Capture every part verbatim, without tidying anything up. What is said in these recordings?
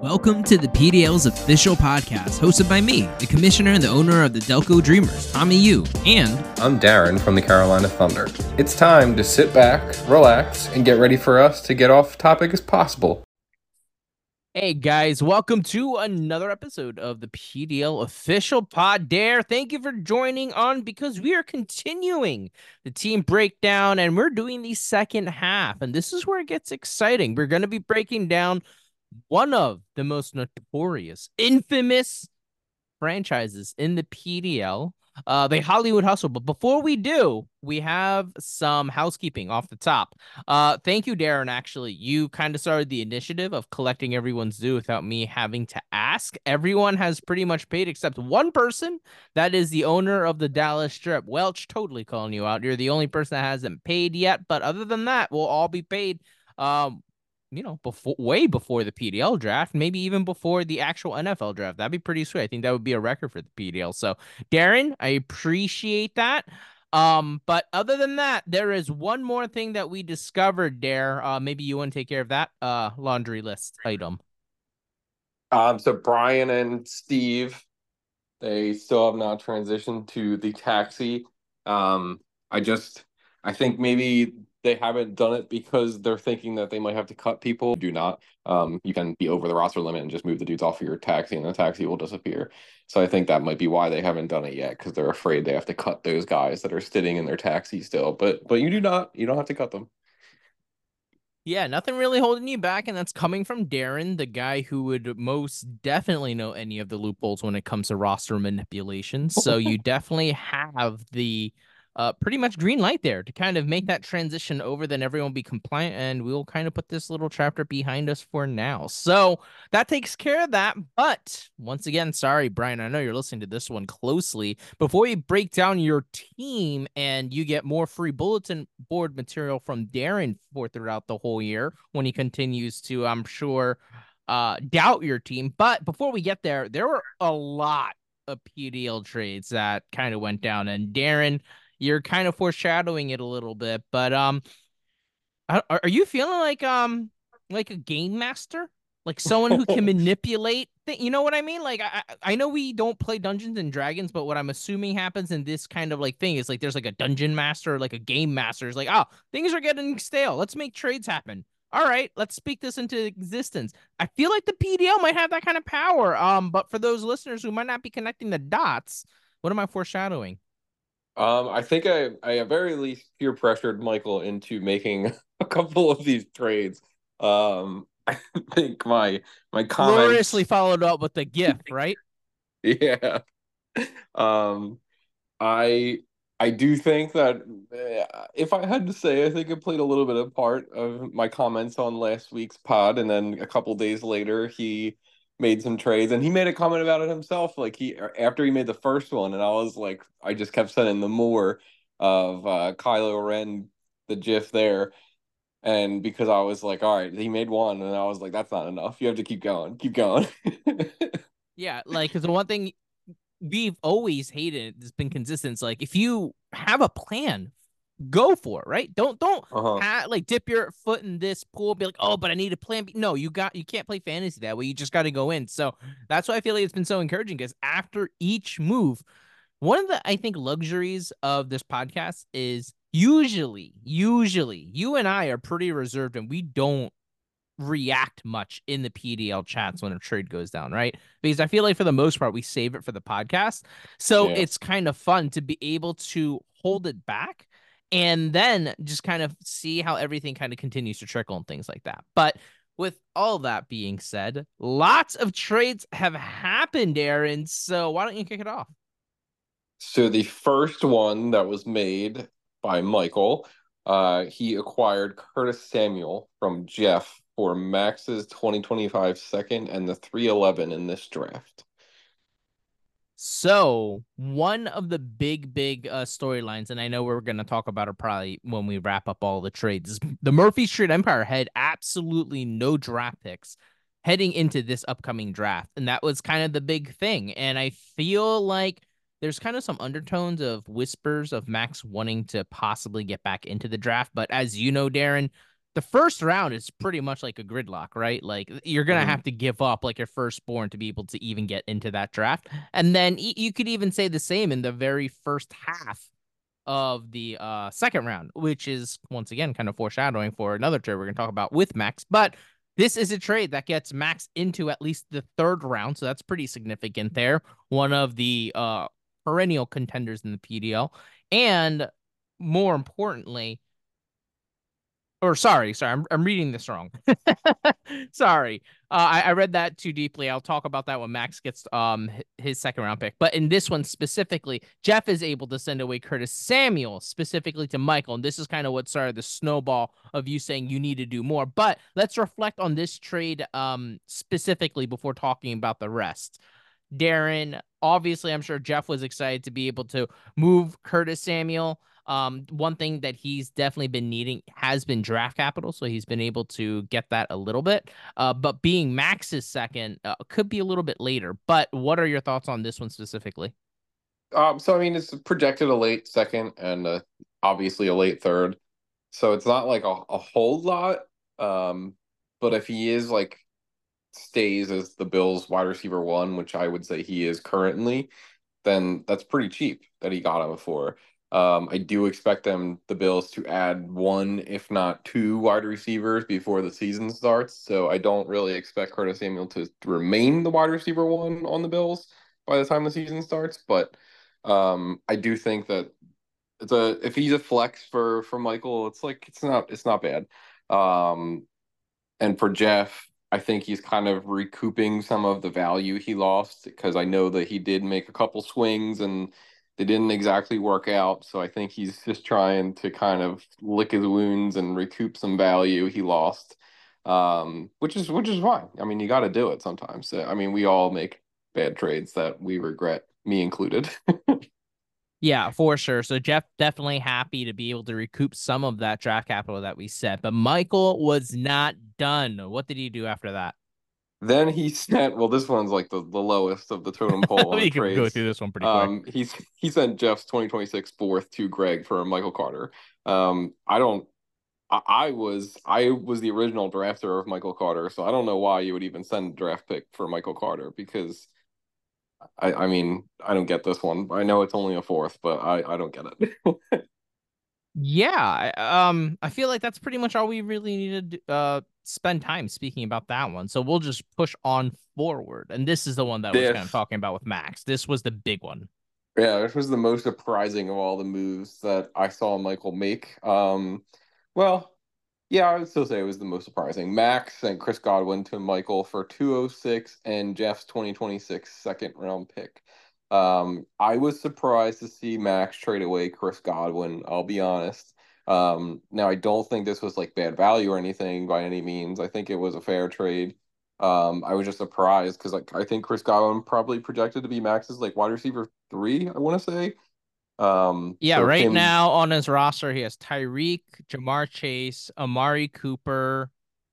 Welcome to the P D L's official podcast, hosted by me, the commissioner and the owner of the Delco Dreamers, Tommy Yu, and I'm Darren from the Carolina Thunder. It's time to sit back, relax, and get ready for us to get off topic as possible. Hey guys, welcome to another episode of the P D L official pod dare. Thank you for joining on because we are continuing the team breakdown and we're doing the second half. And this is where it gets exciting. We're going to be breaking down one of the most notorious, infamous franchises in the P D L, uh, the Hollywood Hustle. But before we do, we have some housekeeping off the top. Uh, thank you, Darren. Actually, you kind of started the initiative of collecting everyone's due without me having to ask. Everyone has pretty much paid except one person. That is the owner of the Dallas Strip. Welch, totally calling you out. You're the only person that hasn't paid yet. But other than that, we'll all be paid. Um, you know, before way before the P D L draft, maybe even before the actual N F L draft. That'd be pretty sweet. I think that would be a record for the P D L. So, Darren, I appreciate that. Um, but other than that, there is one more thing that we discovered, Dare. Uh, maybe you want to take care of that uh laundry list item. Um, so Brian and Steve, they still have not transitioned to the taxi. Um, I just, I think maybe they haven't done it because they're thinking that they might have to cut people. Do not. Um, you can be over the roster limit and just move the dudes off of your taxi, and the taxi will disappear. So I think that might be why they haven't done it yet, because they're afraid they have to cut those guys that are sitting in their taxi still. But but you do not. You don't have to cut them. Yeah, nothing really holding you back, and that's coming from Darren, the guy who would most definitely know any of the loopholes when it comes to roster manipulation. So you definitely have the uh, pretty much green light there to kind of make that transition over, then everyone will be compliant, and we'll kind of put this little chapter behind us for now. So that takes care of that. But once again, sorry, Brian, I know you're listening to this one closely. Before we break down your team and you get more free bulletin board material from Darren for throughout the whole year when he continues to, I'm sure, uh, doubt your team. But before we get there, there were a lot of P D L trades that kind of went down. And Darren, you're kind of foreshadowing it a little bit, but um, are, are you feeling like um like a game master, like someone who can manipulate? Th- you know what I mean? Like I I know we don't play Dungeons and Dragons, but what I'm assuming happens in this kind of like thing is like there's like a dungeon master, like a game master. It's like, oh, things are getting stale. Let's make trades happen. All right, let's speak this into existence. I feel like the P D L might have that kind of power. Um, but for those listeners who might not be connecting the dots, what am I foreshadowing? Um, I think I, I at very least peer pressured Michael into making a couple of these trades. Um, I think my my comments Gloriously followed up with the gift, right? Yeah. Um, I I do think that uh, if I had to say, I think it played a little bit of part of my comments on last week's pod, and then a couple days later he made some trades, and he made a comment about it himself. Like he after he made the first one, and I was like, I just kept sending the more of uh, Kylo Ren, the GIF there, and because I was like, all right, he made one, and I was like, that's not enough. You have to keep going, keep going. Yeah, like because the one thing we've always hated, it's been consistent. It's like if you have a plan, go for it, right? Don't don't Uh-huh. ha- like dip your foot in this pool, be like, oh, but I need a plan B. No, you got you can't play fantasy that way. You just got to go in. So that's why I feel like it's been so encouraging because after each move, one of the I think luxuries of this podcast is usually, usually you and I are pretty reserved and we don't react much in the P D L chats when a trade goes down, right? Because I feel like for the most part, we save it for the podcast. So Yeah. it's kind of fun to be able to hold it back and then just kind of see how everything kind of continues to trickle and things like that. But with all that being said, lots of trades have happened, Aaron. So why don't you kick it off? So the first one that was made by Michael, uh, he acquired Curtis Samuel from Jeff for Max's twenty twenty-five second and the three eleven in this draft. So one of the big, big uh, storylines, and I know we're going to talk about it probably when we wrap up all the trades, is the Murphy Street Empire had absolutely no draft picks heading into this upcoming draft. And that was kind of the big thing. And I feel like there's kind of some undertones of whispers of Max wanting to possibly get back into the draft. But as you know, Darren, the first round is pretty much like a gridlock, right? Like you're gonna Mhm. have to give up like your firstborn to be able to even get into that draft. And then y- you could even say the same in the very first half of the uh second round, which is once again kind of foreshadowing for another trade we're gonna talk about with Max. But this is a trade that gets Max into at least the third round, so that's pretty significant there. One of the uh perennial contenders in the P D L. And more importantly, or sorry, sorry, I'm I'm reading this wrong. Sorry, uh, I I read that too deeply. I'll talk about that when Max gets um his second round pick. But in this one specifically, Jeff is able to send away Curtis Samuel specifically to Michael, and this is kind of what started the snowball of you saying you need to do more. But let's reflect on this trade um specifically before talking about the rest. Darren, obviously, I'm sure Jeff was excited to be able to move Curtis Samuel. Um, one thing that he's definitely been needing has been draft capital, so he's been able to get that a little bit. Uh, but being Max's second uh, could be a little bit later. But what are your thoughts on this one specifically? Um, so I mean, it's projected a late second and uh, obviously a late third. So it's not like a, a whole lot. Um, but if he is like stays as the Bills wide receiver one, which I would say he is currently, then that's pretty cheap that he got him for. Um, I do expect them, the Bills, to add one, if not two, wide receivers before the season starts. So I don't really expect Curtis Samuel to, to remain the wide receiver one on the Bills by the time the season starts. But um, I do think that it's a if he's a flex for for Michael, it's like it's not it's not bad. Um, and for Jeff, I think he's kind of recouping some of the value he lost because I know that he did make a couple swings and they didn't exactly work out. So I think he's just trying to kind of lick his wounds and recoup some value he lost, um, which is which is fine. I mean, you got to do it sometimes. I mean, we all make bad trades that we regret, me included. Yeah, for sure. So Jeff definitely happy to be able to recoup some of that draft capital that we set. But Michael was not done. What did he do after that? Then he sent, well, this one's like the, the lowest of the totem pole on the We can go through trades. this one pretty quick. Um, he's he sent Jeff's twenty twenty-six fourth to Greg for Michael Carter. Um, I don't I, I was I was the original drafter of Michael Carter, so I don't know why you would even send a draft pick for Michael Carter because I I mean I don't get this one. I know it's only a fourth, but I I don't get it. Yeah, I- um, I feel like that's pretty much all we really need to uh spend time speaking about that one. So we'll just push on forward. And this is the one that I was kind of This talking about with Max. This was the big one. Yeah, this was the most surprising of all the moves that I saw Michael make. Um, well, yeah, I would still say it was the most surprising. Max and Chris Godwin to Michael for two oh six and Jeff's twenty twenty-six second round pick. Um, I was surprised to see Max trade away Chris Godwin, I'll be honest. Um, now I don't think this was like bad value or anything by any means. I think it was a fair trade. Um, I was just surprised because like I think Chris Godwin probably projected to be Max's like wide receiver three, I want to say. Um, Yeah, so right him, now on his roster, he has Tyreek, Jamar Chase, Amari Cooper.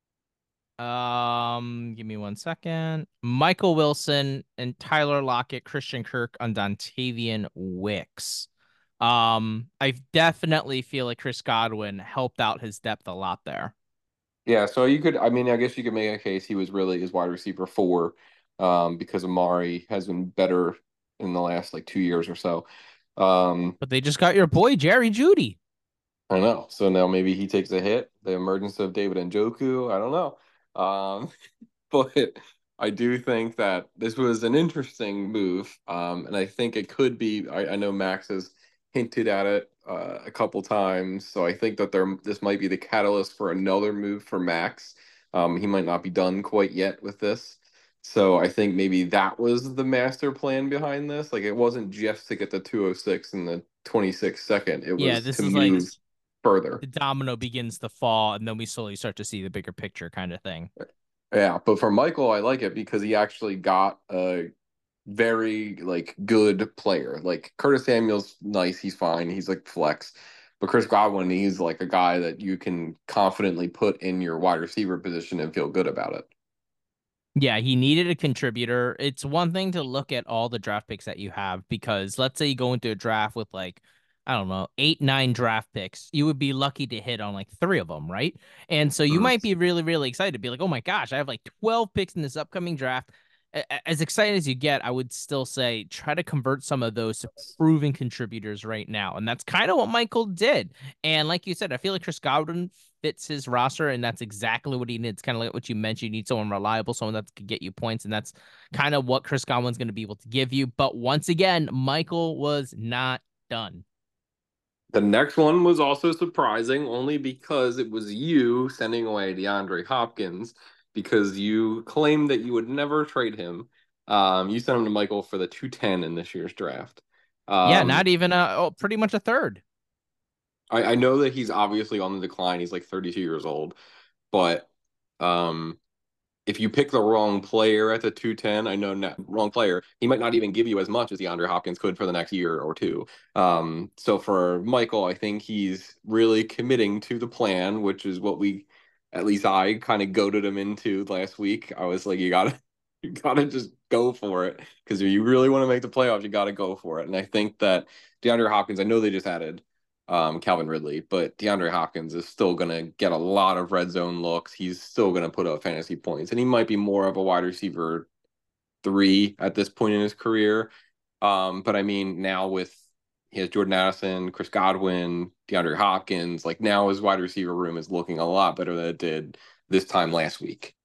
Um, give me one second. Michael Wilson and Tyler Lockett, Christian Kirk, and Dontavian Wicks. Um, I definitely feel like Chris Godwin helped out his depth a lot there. yeah. So you could, I mean, I guess you could make a case he was really his wide receiver four, um, because Amari has been better in the last like two years or so. Um, But they just got your boy Jerry Judy. I know. So now maybe he takes a hit. The emergence of David Njoku. I don't know. Um, but I do think that this was an interesting move. Um, and I think it could be. I, I know Max has hinted at it uh, a couple times, so I think that there this might be the catalyst for another move for Max. Um, he might not be done quite yet with this. So I think maybe that was the master plan behind this. Like it wasn't just to get the two oh six and the twenty-six second. It Yeah, was this to is like move further. the domino begins to fall, and then we slowly start to see the bigger picture kind of thing. Yeah, but for Michael, I like it because he actually got a very like good player. Like Curtis Samuel's nice, he's fine, he's like flex. But Chris Godwin, he's like a guy that you can confidently put in your wide receiver position and feel good about it. Yeah, he needed a contributor. It's one thing to look at all the draft picks that you have because let's say you go into a draft with like I don't know, eight, nine draft picks, you would be lucky to hit on like three of them, right? And so you Mhm. might be really, really excited to be like, oh my gosh, I have like twelve picks in this upcoming draft. As excited as you get, I would still say try to convert some of those to proven contributors right now. And that's kind of what Michael did. And like you said, I feel like Chris Godwin fits his roster, and that's exactly what he needs. Kind of like what you mentioned. You need someone reliable, someone that can get you points, and that's kind of what Chris Godwin's going to be able to give you. But once again, Michael was not done. The next one was also surprising only because it was you sending away DeAndre Hopkins because you claimed that you would never trade him. Um, you sent him to Michael for the two ten in this year's draft. Yeah, Um, not even a oh, pretty much a third. I, I know that he's obviously on the decline. He's like thirty-two years old, but um, if you pick the wrong player at the two ten, I know not, wrong player, he might not even give you as much as DeAndre Hopkins could for the next year or two. Um, so for Michael, I think he's really committing to the plan, which is what we, at least I kind of goaded him into last week. I was like, you gotta, you gotta just go for it because if you really want to make the playoffs, you gotta go for it. And I think that DeAndre Hopkins, I know they just added um, Calvin Ridley, but DeAndre Hopkins is still going to get a lot of red zone looks. He's still going to put up fantasy points, and he might be more of a wide receiver three at this point in his career. Um, but I mean, now with his Jordan Addison, Chris Godwin, DeAndre Hopkins, like now his wide receiver room is looking a lot better than it did this time last week.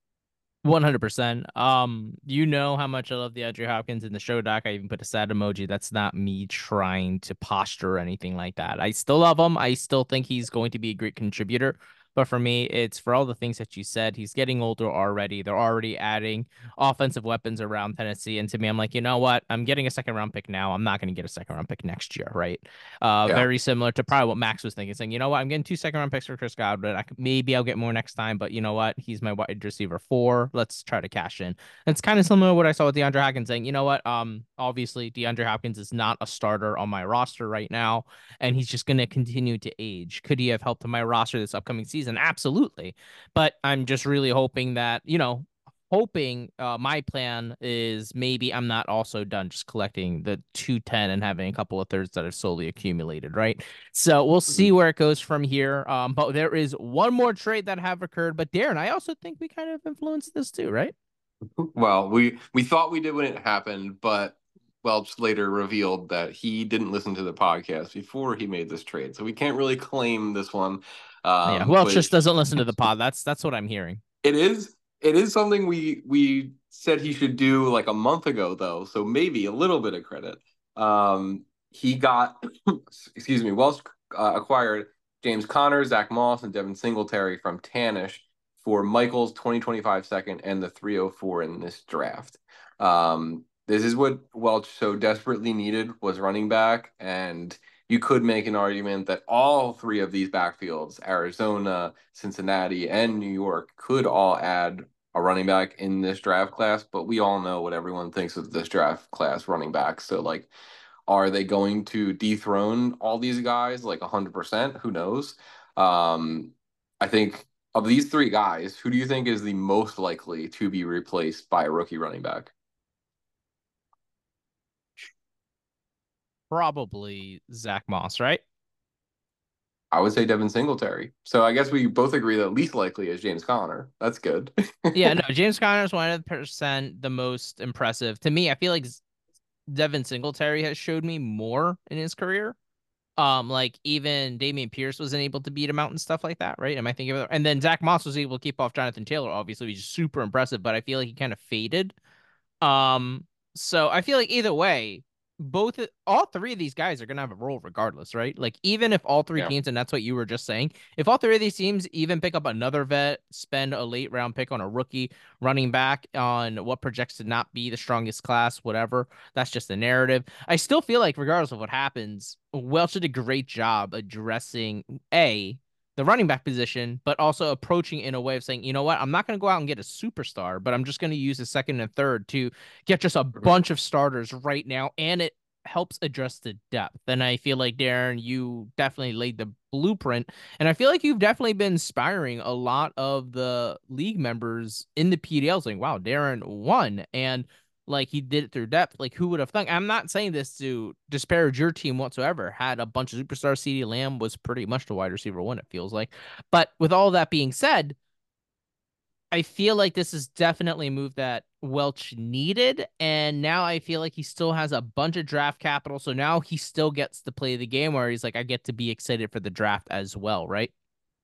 one hundred percent. Um, you know how much I love the Andrew Hopkins in the show doc. I even put a sad emoji. That's not me trying to posture or anything like that. I still love him. I still think he's going to be a great contributor. But for me, it's for all the things that you said. He's getting older already. They're already adding offensive weapons around Tennessee. And to me, I'm like, you know what? I'm getting a second round pick now. I'm not going to get a second round pick next year, right? Uh, Yeah. very similar to probably what Max was thinking, saying, you know what? I'm getting two second round picks for Chris Godwin. I could, maybe I'll get more next time, but you know what? He's my wide receiver four. Let's try to cash in. It's kind of similar to what I saw with DeAndre Hopkins saying, you know what? Um, obviously DeAndre Hopkins is not a starter on my roster right now, and he's just going to continue to age. Could he have helped my roster this upcoming season? Absolutely. But I'm just really hoping that, you know, hoping uh, my plan is maybe I'm not also done just collecting the two ten and having a couple of thirds that are slowly accumulated, right? So we'll see where it goes from here. Um, but there is one more trade that have occurred. But Darren, I also think we kind of influenced this too, right? Well, we we thought we did when it happened, but Welch later revealed that he didn't listen to the podcast before he made this trade, so we can't really claim this one. Yeah. Um, Welch but just doesn't listen to the pod. That's that's what I'm hearing. it is it is something we we said he should do like a month ago, though, so maybe a little bit of credit. Um, he got, excuse me, Welch uh, acquired James Conner, Zach Moss, and Devin Singletary from Tannish for Michael's twenty twenty-five second and the three oh four in this draft. Um, this is what Welch so desperately needed was running back, and you could make an argument that all three of these backfields, Arizona, Cincinnati, and New York, could all add a running back in this draft class, but we all know what everyone thinks of this draft class running back. So like, are they going to dethrone all these guys like one hundred percent? Who knows? Um, I think of these three guys, who do you think is the most likely to be replaced by a rookie running back? Probably Zach Moss, right? I would say Devin Singletary. So I guess we both agree that least likely is James Conner. That's good. Yeah, no, James Conner is one hundred percent the most impressive. To me, I feel like Devin Singletary has showed me more in his career. Um, like even Damian Pierce wasn't able to beat him out and stuff like that, right? Am I thinking of it? And then Zach Moss was able to keep off Jonathan Taylor. Obviously, he's super impressive, but I feel like he kind of faded. Um, so I feel like either way, both all three of these guys are gonna have a role regardless, right? Like even if all three Yeah. teams, and that's what you were just saying, if all three of these teams even pick up another vet, spend a late round pick on a rookie running back on what projects to not be the strongest class, whatever, that's just the narrative. I still feel like regardless of what happens, Welch did a great job addressing a the running back position, but also approaching in a way of saying, you know what, I'm not going to go out and get a superstar, but I'm just going to use a second and third to get just a Mhm. bunch of starters right now, and it helps address the depth. And I feel like Darren, you definitely laid the blueprint, and I feel like you've definitely been inspiring a lot of the league members in the P D L, saying, "Wow, Darren won." And Like he did it through depth. Like who would have thunk? I'm not saying this to disparage your team whatsoever. Had a bunch of superstars. CeeDee Lamb was pretty much the wide receiver one, it feels like. But with all that being said, I feel like this is definitely a move that Welch needed. And now I feel like he still has a bunch of draft capital. So now he still gets to play the game where he's like, I get to be excited for the draft as well, right?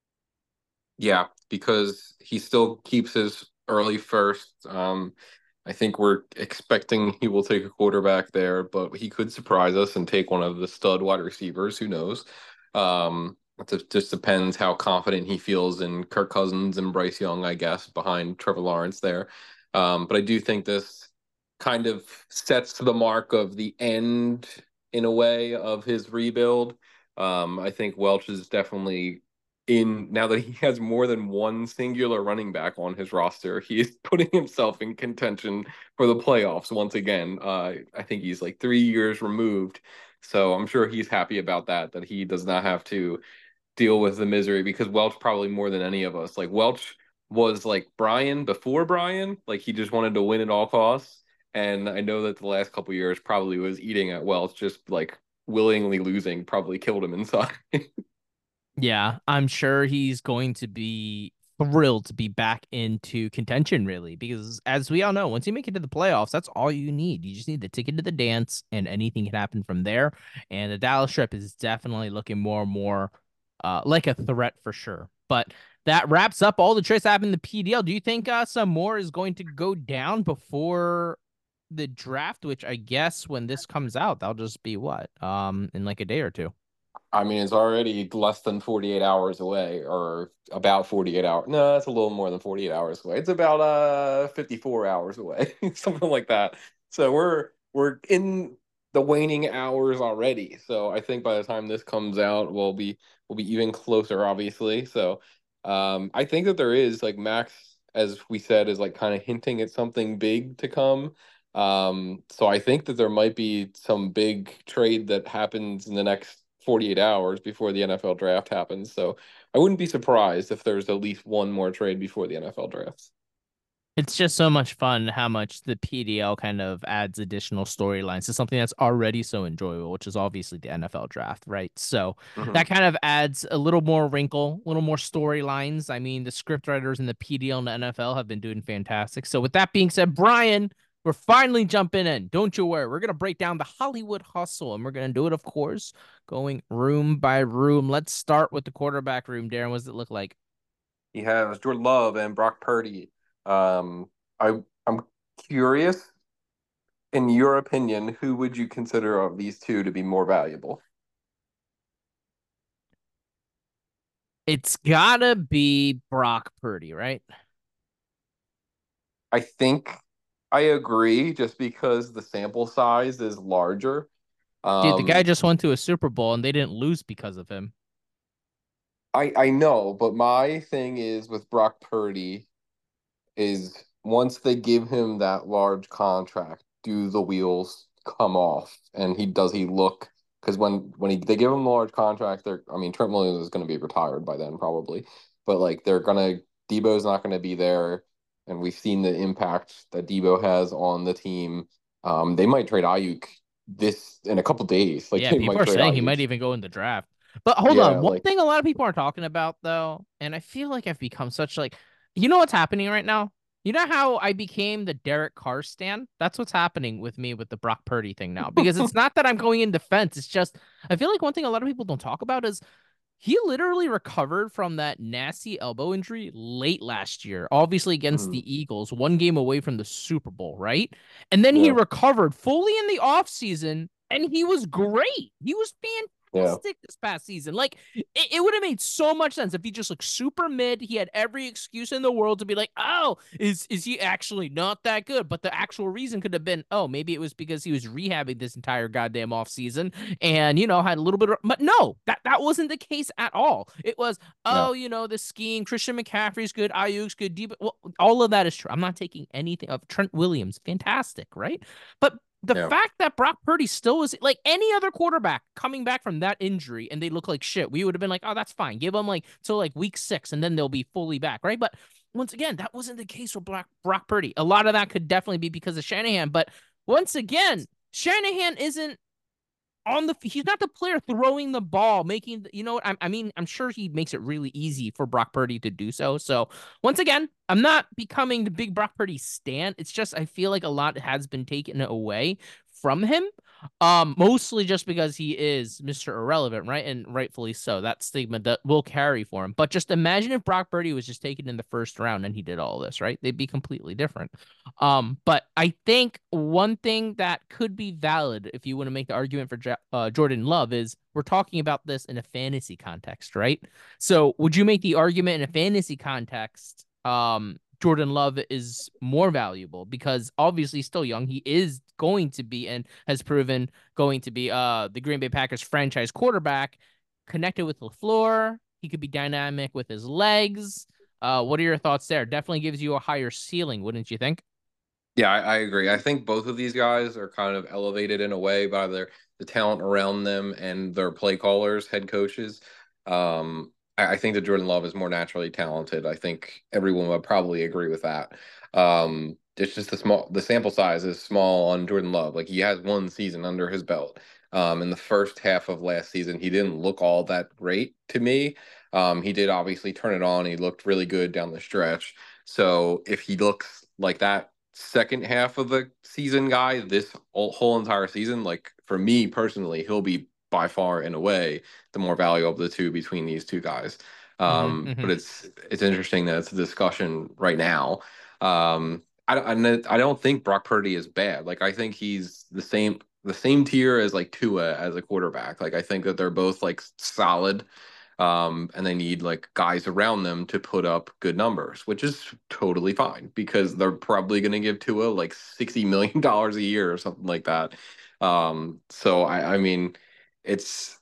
Yeah, because he still keeps his early first. Um, I think we're expecting he will take a quarterback there, but he could surprise us and take one of the stud wide receivers. Who knows? Um, it just depends how confident he feels in Kirk Cousins and Bryce Young, I guess, behind Trevor Lawrence there. Um, but I do think this kind of sets the mark of the end in a way of his rebuild. Um, I think Welch is definitely in now that he has more than one singular running back on his roster, he is putting himself in contention for the playoffs once again. Uh, I think he's like three years removed, so I'm sure he's happy about that. That he does not have to deal with the misery because Welch probably more than any of us. Like Welch was like Brian before Brian, like he just wanted to win at all costs. And I know that the last couple years probably was eating at Welch, just like willingly losing, probably killed him inside. Yeah, I'm sure he's going to be thrilled to be back into contention, really, because as we all know, once you make it to the playoffs, that's all you need. You just need the ticket to the dance, and anything can happen from there. And the Dallas trip is definitely looking more and more uh, like a threat for sure. But that wraps up all the trades that happened in the P D L. Do you think uh, some more is going to go down before the draft, which I guess when this comes out, that'll just be what, um, in like a day or two? I mean, it's already less than forty-eight hours away, or about forty-eight hours. No, it's a little more than forty-eight hours away. It's about uh fifty-four hours away, something like that. So we're we're in the waning hours already. So I think by the time this comes out, we'll be we'll be even closer, obviously. So um I think that there is like Max, as we said, is like kind of hinting at something big to come. Um, so I think that there might be some big trade that happens in the next forty-eight hours before the N F L draft happens. So I wouldn't be surprised if there's at least one more trade before the N F L drafts. It's just so much fun how much the P D L kind of adds additional storylines to something that's already so enjoyable, which is obviously the N F L draft, right? So Hmm. that kind of adds a little more wrinkle, a little more storylines. I mean, the script writers in the P D L and the N F L have been doing fantastic. So with that being said, Brian, we're finally jumping in. Don't you worry. We're going to break down the Hollywood hustle, and we're going to do it, of course, going room by room. Let's start with the quarterback room. Darren, what does it look like? He has Jordan Love and Brock Purdy. Um, I I'm curious, in your opinion, who would you consider of these two to be more valuable? It's got to be Brock Purdy, right? I think I agree, just because the sample size is larger. Dude, the guy Um, just went to a Super Bowl and they didn't lose because of him. I I know, but my thing is with Brock Purdy is once they give him that large contract, do the wheels come off? And he does he look because when when he they give him a large contract, they're I mean Trent Williams is going to be retired by then probably, but like they're gonna Debo's not going to be there, and we've seen the impact that Debo has on the team. Um, they might trade Ayuk this in a couple days. Like Yeah, they people might are trade saying he Ayuk. might even go in the draft. But hold Yeah, on, one like thing a lot of people aren't talking about though, and I feel like I've become such like, you know what's happening right now? You know how I became the Derek Carr stan? That's what's happening with me with the Brock Purdy thing now. Because it's not that I'm going in defense. It's just I feel like one thing a lot of people don't talk about is he literally recovered from that nasty elbow injury late last year, obviously against mm, the Eagles, one game away from the Super Bowl, right? And then he yeah, recovered fully in the offseason, and he was great. He was yeah, fantastic this past season. Like, it, it would have made so much sense if he just looked super mid. He had every excuse in the world to be like, oh, is, is he actually not that good? But the actual reason could have been, oh, maybe it was because he was rehabbing this entire goddamn offseason and you know had a little bit of, but no, that that wasn't the case at all. It was, no, oh, you know, the scheme, Christian McCaffrey's good, Ayuk's good, Debo, well, all of that is true. I'm not taking anything of Trent Williams, fantastic, right? But the yeah. fact that Brock Purdy still was like any other quarterback coming back from that injury and they look like shit, we would have been like, oh, that's fine. Give them like till like week six and then they'll be fully back, right? But once again, that wasn't the case with Brock, Brock Purdy. A lot of that could definitely be because of Shanahan. But once again, Shanahan isn't on the he's not the player throwing the ball, making you know I, I mean I'm sure he makes it really easy for Brock Purdy to do so. So once again, I'm not becoming the big Brock Purdy stan. It's just I feel like a lot has been taken away from him. Um, mostly just because he is Mister Irrelevant, right? And rightfully so. That stigma that will carry for him. But just imagine if Brock Purdy was just taken in the first round and he did all this, right? They'd be completely different. Um, but I think one thing that could be valid if you want to make the argument for uh, Jordan Love is we're talking about this in a fantasy context, right? So would you make the argument in a fantasy context? Um, Jordan Love is more valuable because obviously he's still young. He is going to be and has proven going to be uh the Green Bay Packers franchise quarterback, connected with LaFleur. He could be dynamic with his legs. Uh, what are your thoughts there? Definitely gives you a higher ceiling, wouldn't you think? Yeah, I, I agree. I think both of these guys are kind of elevated in a way by their the talent around them and their play callers, head coaches. Um, I, I think that Jordan Love is more naturally talented. I think everyone would probably agree with that. Um, it's just the small the sample size is small on Jordan Love. Like he has one season under his belt. Um, in the first half of last season, he didn't look all that great to me. Um, he did obviously turn it on. He looked really good down the stretch. So if he looks like that second half of the season guy this whole, whole entire season, like for me personally, he'll be by far in a way the more valuable of the two between these two guys. Hmm Um, hmm but it's it's interesting that it's a discussion right now. Um, I, I I don't think Brock Purdy is bad. Like I think he's the same the same tier as like Tua as a quarterback. Like I think that they're both like solid, um, and they need like guys around them to put up good numbers, which is totally fine because they're probably going to give Tua like sixty million dollars a year or something like that. Um, so I, I mean, it's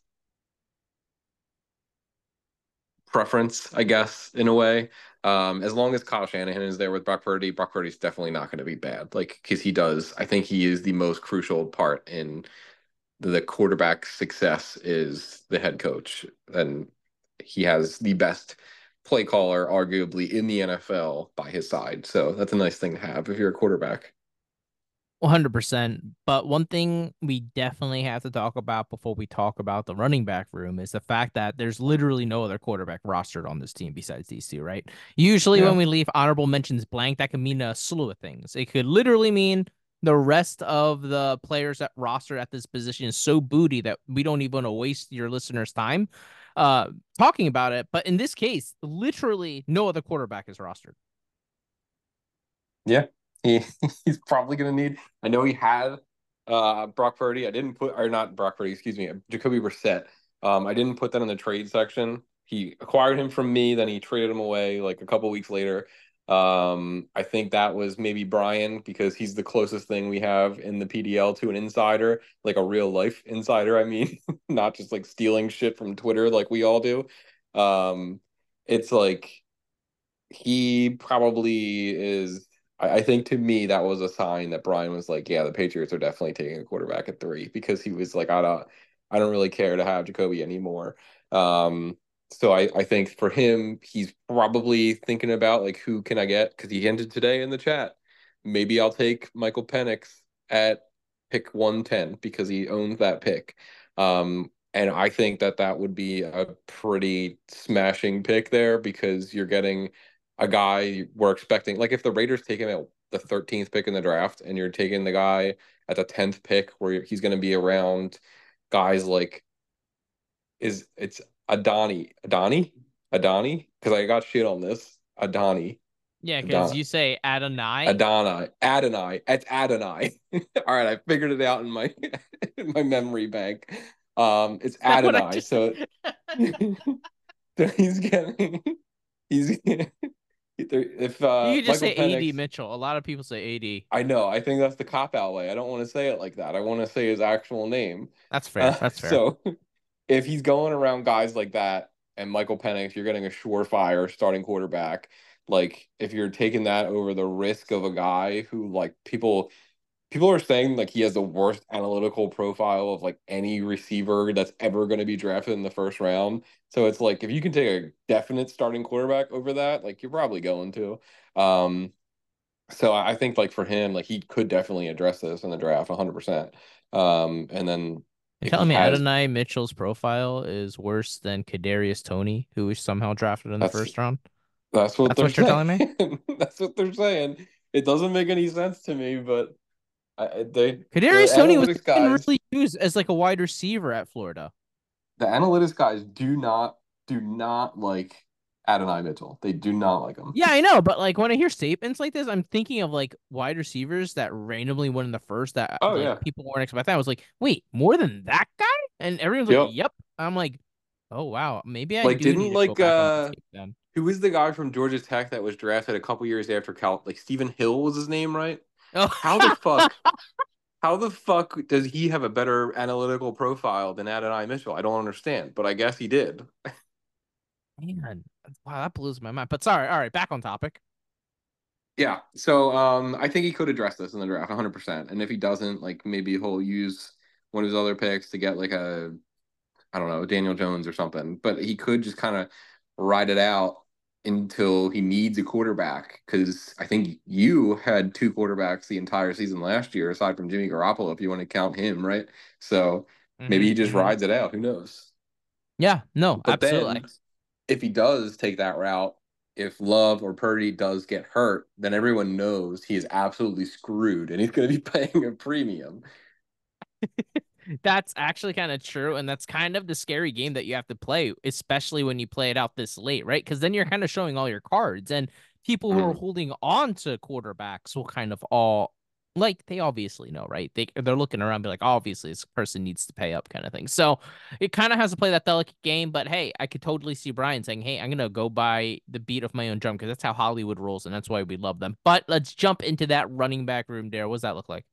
preference, I guess, in a way. Um, as long as Kyle Shanahan is there with Brock Purdy, Brock Purdy's definitely not going to be bad. Like, because he does, I think he is the most crucial part in the quarterback success is the head coach, and he has the best play caller, arguably in the N F L, by his side. So that's a nice thing to have if you're a quarterback. one hundred percent. But one thing we definitely have to talk about before we talk about the running back room is the fact that there's literally no other quarterback rostered on this team besides these two, right? Usually, when Yeah. we leave honorable mentions blank, that could mean a slew of things. It could literally mean the rest of the players that roster at this position is so booty that we don't even want to waste your listeners' time uh, talking about it. But in this case, literally no other quarterback is rostered. Yeah. He he's probably gonna need. I know he had uh Brock Purdy. I didn't put or not Brock Purdy, excuse me, Jacoby Brissett. Um, I didn't put that in the trade section. He acquired him from me, then he traded him away like a couple weeks later. Um, I think that was maybe Brian because he's the closest thing we have in the P D L to an insider, like a real life insider. I mean, not just like stealing shit from Twitter like we all do. Um, it's like he probably is. I, I think to me that was a sign that Brian was like, yeah, the Patriots are definitely taking a quarterback at three because he was like, I don't, I don't really care to have Jacoby anymore. Um, so I, I think for him, he's probably thinking about like who can I get because he hinted today in the chat. Maybe I'll take Michael Penix at pick one ten because he owns that pick. Um, and I think that that would be a pretty smashing pick there because you're getting a guy we're expecting. Like if the Raiders take him at the thirteenth pick in the draft and you're taking the guy at the tenth pick where he's going to be around guys like is it's Adani Adani Adani because I got shit on this Adani Yeah, because Adana you say Adonai. Adonai Adonai it's Adonai. All right, I figured it out in my in my memory bank. Um, it's That what I Adonai. just So, so he's getting he's if uh You could just Michael say A D Penix. Mitchell. A lot of people say A D. I know. I think that's the cop out way. I don't want to say it like that. I want to say his actual name. That's fair. Uh, That's fair. so if he's going around guys like that and Michael Penix, you're getting a surefire starting quarterback. Like if you're taking that over the risk of a guy who like people people are saying like he has the worst analytical profile of like any receiver that's ever going to be drafted in the first round. So it's like if you can take a definite starting quarterback over that, like you're probably going to. Um, so I think like for him, like he could definitely address this in the draft one hundred percent. Um, and then You're if he telling me has, Adonai Mitchell's profile is worse than Kadarius Toney, who was somehow drafted in the that's first round? that's what That's they're what you're saying. telling me? That's what they're saying. It doesn't make any sense to me, but I, they the Kadarius Toney was analytics even guys really used as like a wide receiver at Florida. the analytics guys do not do not like Adonai Mitchell. They do not like him. Yeah, I know, but like when I hear statements like this, I'm thinking of like wide receivers that randomly went in the first that Oh like yeah. people weren't expecting. I was like, wait, more than that guy? And everyone's like, Yep. yep. I'm like, oh wow, maybe I Like do didn't need to go like back on my uh tape then. who was the guy from Georgia Tech that was drafted a couple years after Cal like Stephen Hill was his name, right? Oh, How the fuck how the fuck does he have a better analytical profile than Adonai Mitchell? I don't understand, but I guess he did. man, wow, that blows my mind. But sorry, all right, back on topic. Yeah. So um I think he could address this in the draft one hundred percent. And if he doesn't, like maybe he'll use one of his other picks to get like a I don't know, Daniel Jones or something. But he could just kind of ride it out until he needs a quarterback. Because I think you had two quarterbacks the entire season last year, aside from Jimmy Garoppolo, if you want to count him, right? So maybe Mm-hmm, he just mm-hmm. rides it out. Who knows? Yeah, no, But absolutely. then if he does take that route, if Love or Purdy does get hurt, then everyone knows he is absolutely screwed and he's going to be paying a premium. That's actually kind of true, and that's kind of the scary game that you have to play, especially when you play it out this late, right? Because then you're kind of showing all your cards, and people who are Mm. holding on to quarterbacks will kind of all like they obviously know, right? They they're looking around, be like, obviously this person needs to pay up, kind of thing. So it kind of has to play that delicate game. But hey, I could totally see Brian saying, "Hey, I'm gonna go by the beat of my own drum," because that's how Hollywood rolls, and that's why we love them. But let's jump into that running back room there. What does that look like?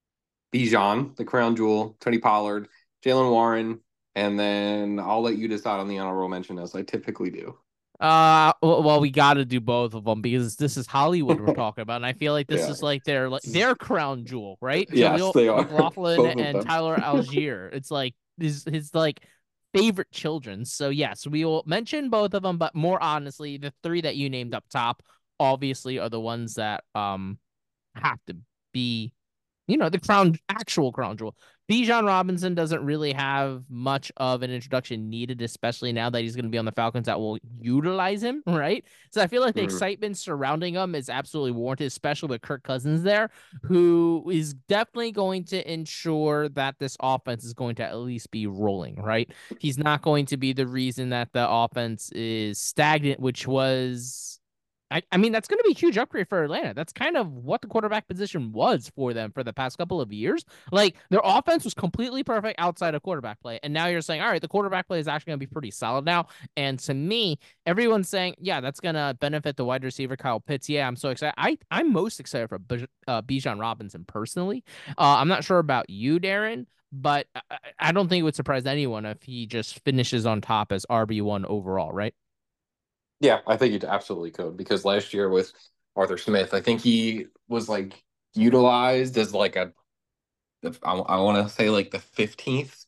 Bijan, the crown jewel, Tony Pollard, Jalen Warren, and then I'll let you decide on the honorable mention as I typically do. Uh, well, well, we got to do both of them because this is Hollywood we're talking about, and I feel like this Yeah. is like their like their crown jewel, right? Yes, Jaleel they are. McLaughlin Both of and them. Tyler Algier. It's like his his like favorite children. So yes, we will mention both of them, but more honestly, the three that you named up top obviously are the ones that um have to be you know, the crown, actual crown jewel. Bijan Robinson doesn't really have much of an introduction needed, especially now that he's going to be on the Falcons that will utilize him, right? So I feel like the Mm. excitement surrounding him is absolutely warranted, especially with Kirk Cousins there, who is definitely going to ensure that this offense is going to at least be rolling, right? He's not going to be the reason that the offense is stagnant, which was I, I mean, that's going to be a huge upgrade for Atlanta. That's kind of what the quarterback position was for them for the past couple of years. Like, their offense was completely perfect outside of quarterback play. And now you're saying, all right, the quarterback play is actually going to be pretty solid now. And to me, everyone's saying, yeah, that's going to benefit the wide receiver, Kyle Pitts. Yeah, I'm so excited. I, I'm most excited for B- uh, Bijan Robinson personally. Uh, I'm not sure about you, Darren, but I, I don't think it would surprise anyone if he just finishes on top as R B one overall, right? Yeah, I think you absolutely could because last year with Arthur Smith, I think he was like utilized as like a, I, I want to say like the fifteenth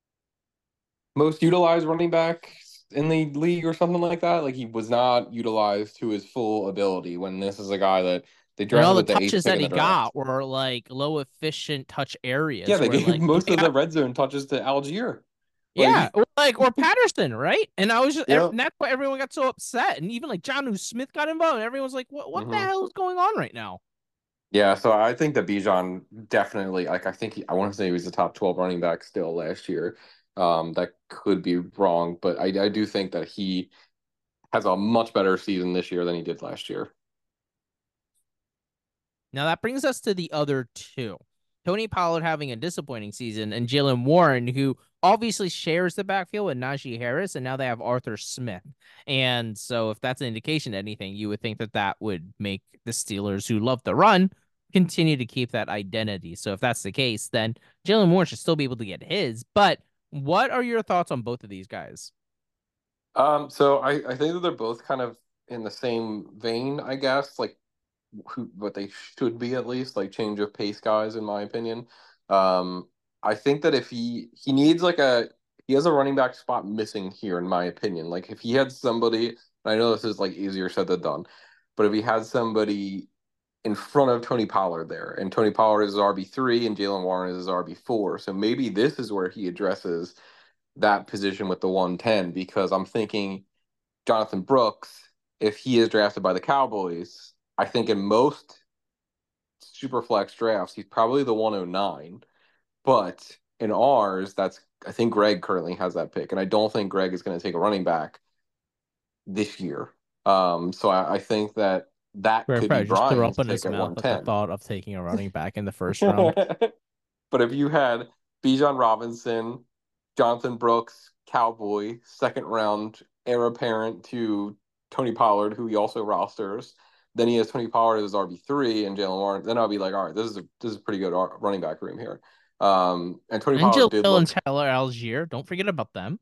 most utilized running back in the league or something like that. Like he was not utilized to his full ability when this is a guy that they And all drafted the with the eighth touches pick that in he the draft. got were like low efficient touch Yeah, areas they where gave like most they of got the red zone touches to Algier. yeah, Like, or like or Patterson, right? And I was just ev- yeah. and that's why everyone got so upset. And even like John Smith got involved, and everyone's like, "What? What the Hmm. hell is going on right now?" Yeah, so I think that Bijan definitely, like, I think he, I want to say he was the top twelve running back still last year. Um, that could be wrong, but I, I do think that he has a much better season this year than he did last year. Now that brings us to the other two. Tony Pollard having a disappointing season, and Jalen Warren, who obviously shares the backfield with Najee Harris, and now they have Arthur Smith. And so, if that's an indication of anything, you would think that that would make the Steelers, who love to run, continue to keep that identity. So, if that's the case, then Jalen Warren should still be able to get his. But what are your thoughts on both of these guys? Um, so I, I think that they're both kind of in the same vein, I guess. Like who what they should be at least, like change of pace guys, in my opinion. Um, I think that if he he needs like a he has a running back spot missing here, in my opinion. Like if he had somebody, I know this is like easier said than done, but if he had somebody in front of Tony Pollard there, and Tony Pollard is R B three and Jaylen Warren is R B four, so maybe this is where he addresses that position with the one ten because I'm thinking Jonathan Brooks, if he is drafted by the Cowboys, I think in most super flex drafts, he's probably the one oh nine. But in ours, that's I think Greg currently has that pick, and I don't think Greg is going to take a running back this year. Um, so I, I think that that Greg could be probably just threw Brian's up in pick his at mouth at the one ten. thought of taking a running back in the first round. But if you had Bijan Robinson, Jonathan Brooks, Cowboy, second round heir apparent to Tony Pollard, who he also rosters, then he has Tony Pollard as R B three and Jaylen Warren, then I'll be like, all right, this is a this is a pretty good running back room here. Um, and Tony And Pollard did Jaleel and look Tyler Algier. Don't forget about them.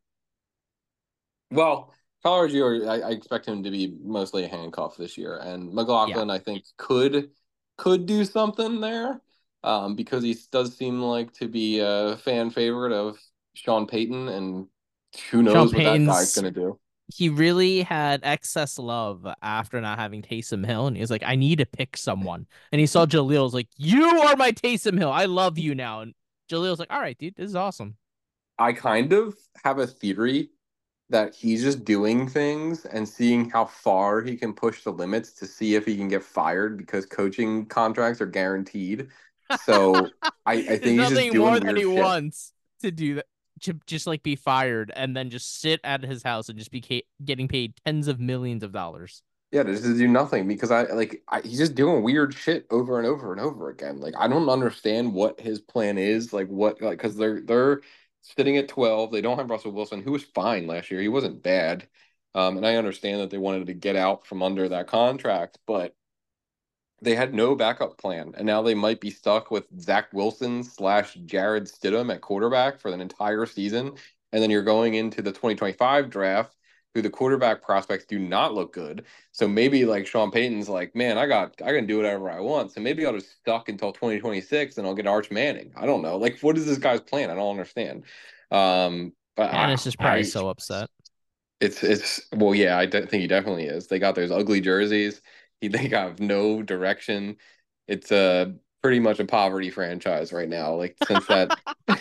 well. Tyler Algier, I, I expect him to be mostly a handcuff this year, and Yeah. McLaughlin, I think, could could do something there, um, because he does seem like to be a fan favorite of Sean Payton, and who Sean knows what that guy's Payton's gonna do. he really had excess love after not having Taysom Hill, and he was like, I need to pick someone. And he saw Jaleel, was like, you are my Taysom Hill. I love you now. And Jaleel's like, all right, dude, this is awesome. I kind of have a theory that he's just doing things and seeing how far he can push the limits to see if he can get fired because coaching contracts are guaranteed. So I, I There's think he's just nothing more doing that weird he shit. wants to do that. To just like be fired and then just sit at his house and just be ca- getting paid tens of millions of dollars. Yeah, to just do nothing because I like I, he's just doing weird shit over and over and over again. Like I don't understand what his plan is. Like what like because they're they're sitting at twelve. They don't have Russell Wilson, who was fine last year. He wasn't bad. Um, and I understand that they wanted to get out from under that contract, but they had no backup plan, and now they might be stuck with Zach Wilson slash Jared Stidham at quarterback for an entire season. And then you're going into the twenty twenty-five draft, who the quarterback prospects do not look good. So maybe like Sean Payton's like, man, I got I can do whatever I want. So maybe I'll just stuck until twenty twenty-six and I'll get Arch Manning. I don't know. Like, what is this guy's plan? I don't understand. Um, but And I it's just probably I so upset. it's it's well, yeah, I de- think he definitely is. They got those ugly jerseys. He they got no direction. It's a pretty much a poverty franchise right now. Like since that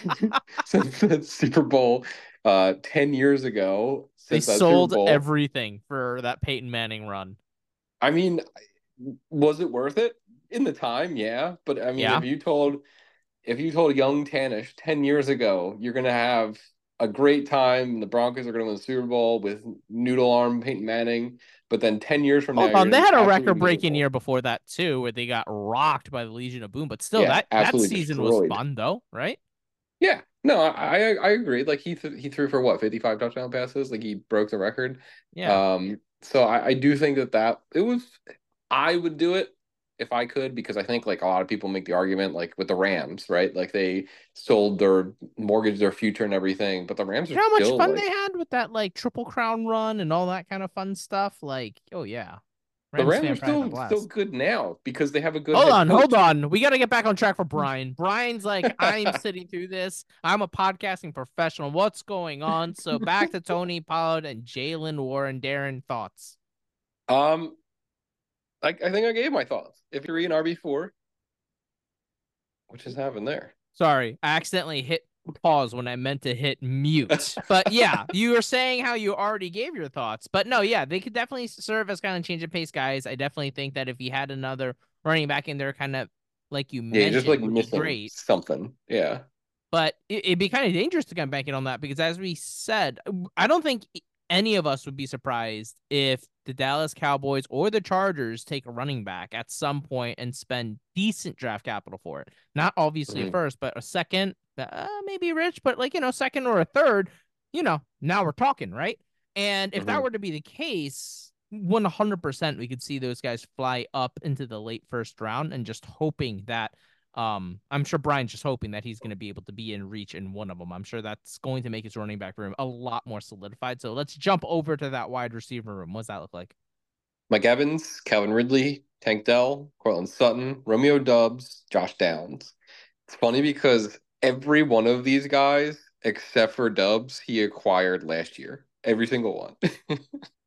since that Super Bowl uh ten years ago, They since that Super sold Bowl. everything for that Peyton Manning run. I mean, was it worth it in the time? Yeah, but I mean, Yeah. if you told if you told young Tannish ten years ago you're gonna have a great time and the Broncos are gonna win the Super Bowl with noodle arm Peyton Manning, but then ten years from now Hold you're on. gonna They be had a record absolutely breaking miserable. year before that too, where they got rocked by the Legion of Boom. But still, Yeah, that that absolutely season was destroyed. fun though, right? Yeah, no, I I, I agree. Like he th he threw for what fifty-five touchdown passes. Like he broke the record. Yeah. Um, so I, I do think that that it was. I would do it if I could because I think like a lot of people make the argument like with the Rams, right? Like they sold their mortgage, their future, and everything, but the Rams are You know how much still fun they like had with that like triple crown run and all that kind of fun stuff? Like, oh yeah. the Rams Rams are fan probably had a still still blast. good now because they have a good Hold head on, hold coach. on. We got to get back on track for Brian. Brian's like, I'm sitting through this. I'm a podcasting professional. What's going on? So back to Tony Pollard and Jalen Warren. Darren, thoughts? Um, I, I think I gave my thoughts. If you're in R B four, what just happened there? Sorry, I accidentally hit pause when I meant to hit mute. But yeah, you were saying how you already gave your thoughts. But no, yeah, they could definitely serve as kind of change of pace guys. I definitely think that if he had another running back in there, kind of like you Yeah, you're just like mentioned, would be missing great. something. Yeah. But it, it'd be kind of dangerous to kind of bank it on that because, as we said, I don't think any of us would be surprised if the Dallas Cowboys or the Chargers take a running back at some point and spend decent draft capital for it. Not obviously a Mhm. first, but a second, uh, maybe rich, but like, you know, second or a third, you know, now we're talking, right? And if that Mhm. were to be the case, one hundred percent we could see those guys fly up into the late first round and just hoping that um, I'm sure Brian's just hoping that he's going to be able to be in reach in one of them. I'm sure that's going to make his running back room a lot more solidified. So let's jump over to that wide receiver room. What's that look like? Mike Evans, Calvin Ridley, Tank Dell, Cortland Sutton, Romeo Dubs, Josh Downs. It's funny because every one of these guys, except for Dubs, he acquired last year. Every single one.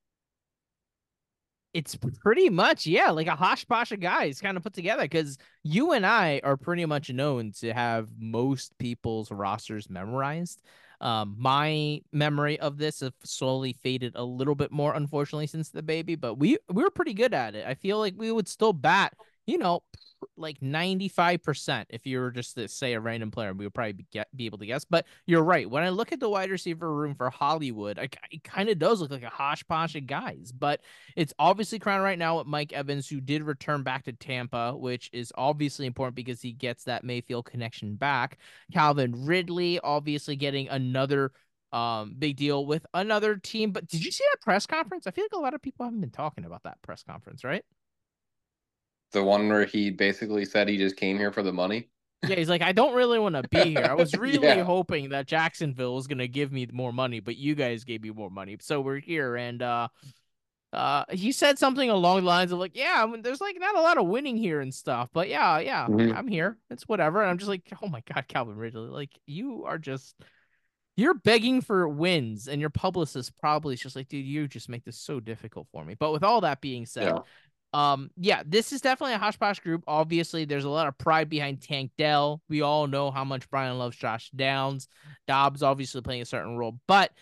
It's pretty much, yeah, like a hosh-posh of guys kind of put together because you and I are pretty much known to have most people's rosters memorized. Um, my memory of this have slowly faded a little bit more, unfortunately, since the baby, but we we were pretty good at it. I feel like we would still bat, you know, like ninety-five percent if you were just to say a random player, we would probably be, get, be able to guess. But you're right. When I look at the wide receiver room for Hollywood, I, it kind of does look like a hosh-posh of guys, but it's obviously crowned right now with Mike Evans, who did return back to Tampa, which is obviously important because he gets that Mayfield connection back. Calvin Ridley, obviously getting another um big deal with another team. But did you see that press conference? I feel like a lot of people haven't been talking about that press conference, right? The one where he basically said he just came here for the money. Yeah, he's like, I don't really want to be here. I was really Yeah. hoping that Jacksonville was gonna give me more money, but you guys gave me more money, so we're here. And uh, Uh, he said something along the lines of like, yeah, I mean, there's like not a lot of winning here and stuff, but yeah, yeah, Mhm. I'm here. It's whatever. And I'm just like, oh my God, Calvin Ridley, like you are just you're begging for wins, and your publicist probably is just like, dude, you just make this so difficult for me. But with all that being said, Yeah. um, yeah, this is definitely a hush posh group. Obviously, there's a lot of pride behind Tank Dell. We all know how much Brian loves Josh Downs. Dobbs obviously playing a certain role, but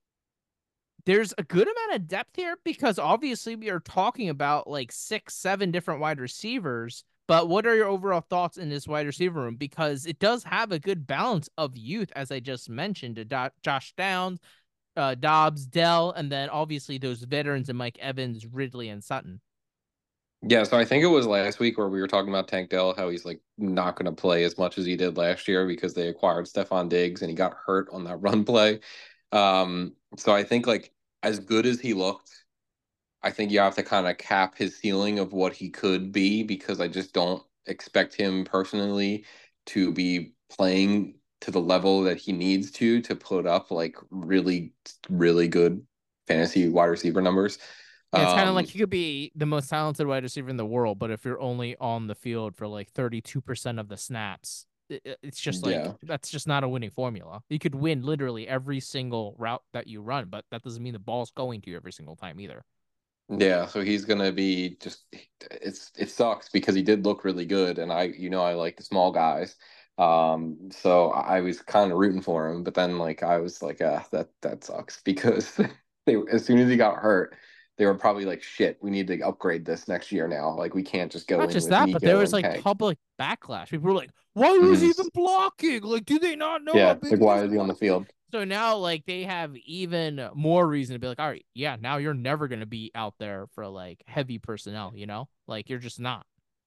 there's a good amount of depth here because obviously we are talking about like six, seven different wide receivers. But what are your overall thoughts in this wide receiver room? Because it does have a good balance of youth, as I just mentioned, to Do- Josh Downs, uh, Dobbs, Dell, and then obviously those veterans and Mike Evans, Ridley, and Sutton. Yeah, so I think it was last week where we were talking about Tank Dell, how he's like not going to play as much as he did last year because they acquired Stephon Diggs and he got hurt on that run play. Um, so I think like as good as he looked, I think you have to kind of cap his ceiling of what he could be because I just don't expect him personally to be playing to the level that he needs to to put up like really, really good fantasy wide receiver numbers. Yeah, it's kind of Um, like you could be the most talented wide receiver in the world, but if you're only on the field for like thirty-two percent of the snaps, it, it's just like yeah. that's just not a winning formula. You could win literally every single route that you run, but that doesn't mean the ball's going to you every single time either. Yeah, so he's gonna be just it's it sucks because he did look really good and I you know I like the small guys. Um so I was kind of rooting for him, but then like I was like uh that that sucks because they as soon as he got hurt, they were probably like shit, we need to upgrade this next year now. Like we can't just go Not in just with that, but there Nico was and like Tank. public backlash. People were like, "Why was he Hmm. even blocking? Like, do they not know how Yeah, big like he why is?" is he on the field? So now, like, they have even more reason to be like, all right, yeah, now you're never gonna be out there for like heavy personnel, you know? Like you're just not.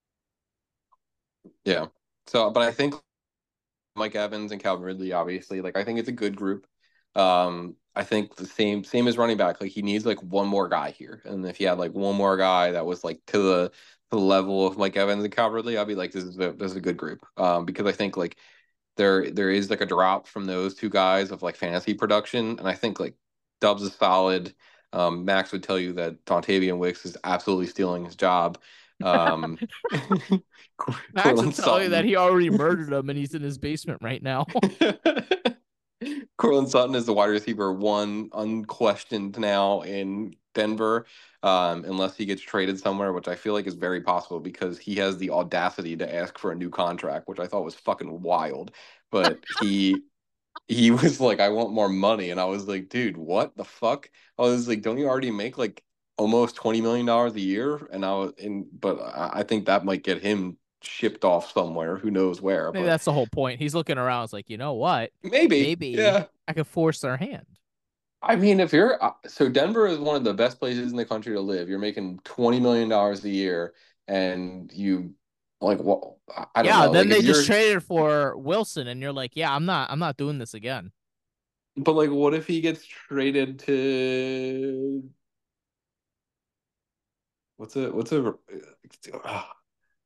Yeah. So but I think Mike Evans and Calvin Ridley, obviously. Like I think it's a good group. Um, I think the same same as running back. Like he needs like one more guy here, and if he had like one more guy that was like to the to the level of Mike Evans and Calvin Ridley, I'd be like, this is a this is a good group. Um, because I think like there there is like a drop from those two guys of like fantasy production, and I think like Dubs is solid. Um, Max would tell you that Dontavian Wicks is absolutely stealing his job. Um, Max would Cortland tell you that Sutton. he already murdered him and he's in his basement right now. Cortland Sutton is the wide receiver one, unquestioned now in Denver, um, unless he gets traded somewhere, which I feel like is very possible because he has the audacity to ask for a new contract, which I thought was fucking wild. But he he was like, I want more money. And I was like, dude, what the fuck? I was like, don't you already make like almost twenty million dollars a year? And I was in, but I I think that might get him shipped off somewhere. Who knows where? Maybe But that's the whole point. He's looking around, it's like, you know what? maybe, Maybe yeah. I could force their hand. I mean, if you're uh, so Denver is one of the best places in the country to live. You're making twenty million dollars a year and you like well, I I don't Yeah, know. then Like if they just you're traded for Wilson and you're like, yeah, I'm not I'm not doing this again. but like what if he gets traded to what's a what's a uh,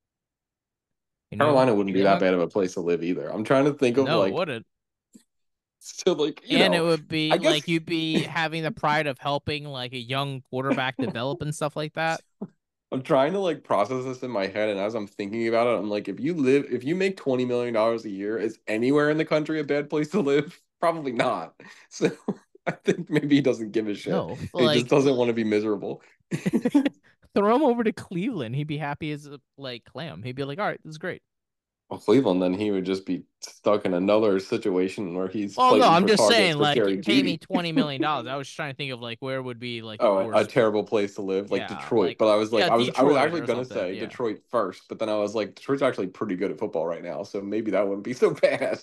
You know, Carolina wouldn't be that yeah. bad of a place to live either. I'm trying to think of No, it like wouldn't. So like, you And it know, would be I guess like you'd be having the pride of helping like a young quarterback develop and stuff like that. I'm trying to like process this in my head, and as I'm thinking about it, I'm like, if you live, if you make twenty million dollars a year, is anywhere in the country a bad place to live? Probably not. So I think maybe he doesn't give a shit. No, He just like doesn't want to be miserable. throw him over to Cleveland. He'd be happy as a like clam. He'd be like, all right, this is great. Well, Cleveland, then he would just be stuck in another situation where he's Well, no, fighting I'm for just targets saying, with like, Jerry pay me Jeudy. twenty million dollars. I was trying to think of like where would be like the Oh, a worst. terrible place to live, like Yeah, Detroit. like But I was like, yeah, I was, I was Detroit actually or gonna something. say Yeah. Detroit first, but then I was like, Detroit's actually pretty good at football right now, so maybe that wouldn't be so bad.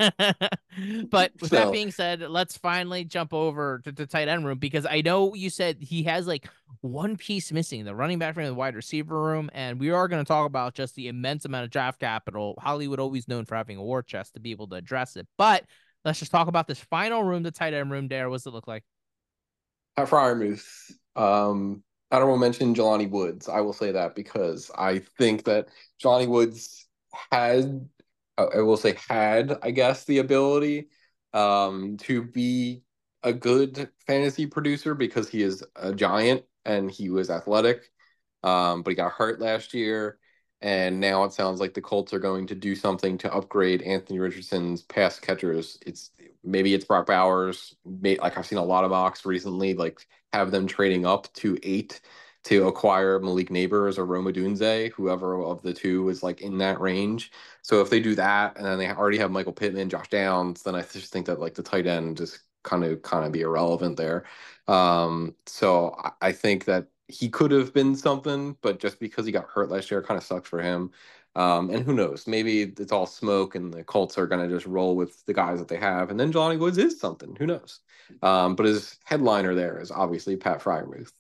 But with that So, being said, let's finally jump over to the tight end room because I know you said he has like one piece missing, the running back room and the wide receiver room. And we are going to talk about just the immense amount of draft capital. Hollywood always known for having a war chest to be able to address it. But let's just talk about this final room, the tight end room there. What's it look like? at Fryermuth, um, honorable mention Jelani Woods. I will say that because I think that Jelani Woods had, uh, I will say had, I guess, the ability um, to be a good fantasy producer because he is a giant and he was athletic. Um, but he got hurt last year. And now it sounds like the Colts are going to do something to upgrade Anthony Richardson's pass catchers. It's maybe it's Brock Bowers. May, like I've seen a lot of mocks recently, like have them trading up to eight to acquire Malik Neighbors or Roma Dunze, whoever of the two is like in that range. So if they do that, and then they already have Michael Pittman, Josh Downs, then I just think that like the tight end just kind of kind of be irrelevant there. Um, so I, I think that he could have been something, but just because he got hurt last year, kind of sucks for him. Um, and who knows? Maybe it's all smoke, and the Colts are going to just roll with the guys that they have, and then Johnny Woods is something. Who knows? Um, but his headliner there is obviously Pat Fryermuth.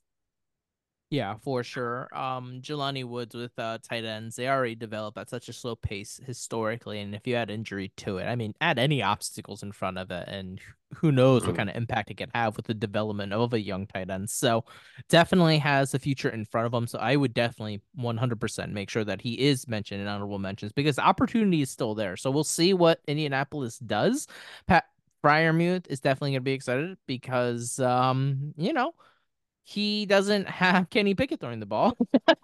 Yeah, for sure. Um, Jelani Woods with uh, tight ends, they already develop at such a slow pace historically, and if you add injury to it, I mean, add any obstacles in front of it, and who knows what Mhm. kind of impact it could have with the development of a young tight end. So, definitely has the future in front of him. So, I would definitely one hundred percent make sure that he is mentioned in honorable mentions because the opportunity is still there. So, we'll see what Indianapolis does. Pat Fryermuth is definitely going to be excited because, um, you know he doesn't have Kenny Pickett throwing the ball.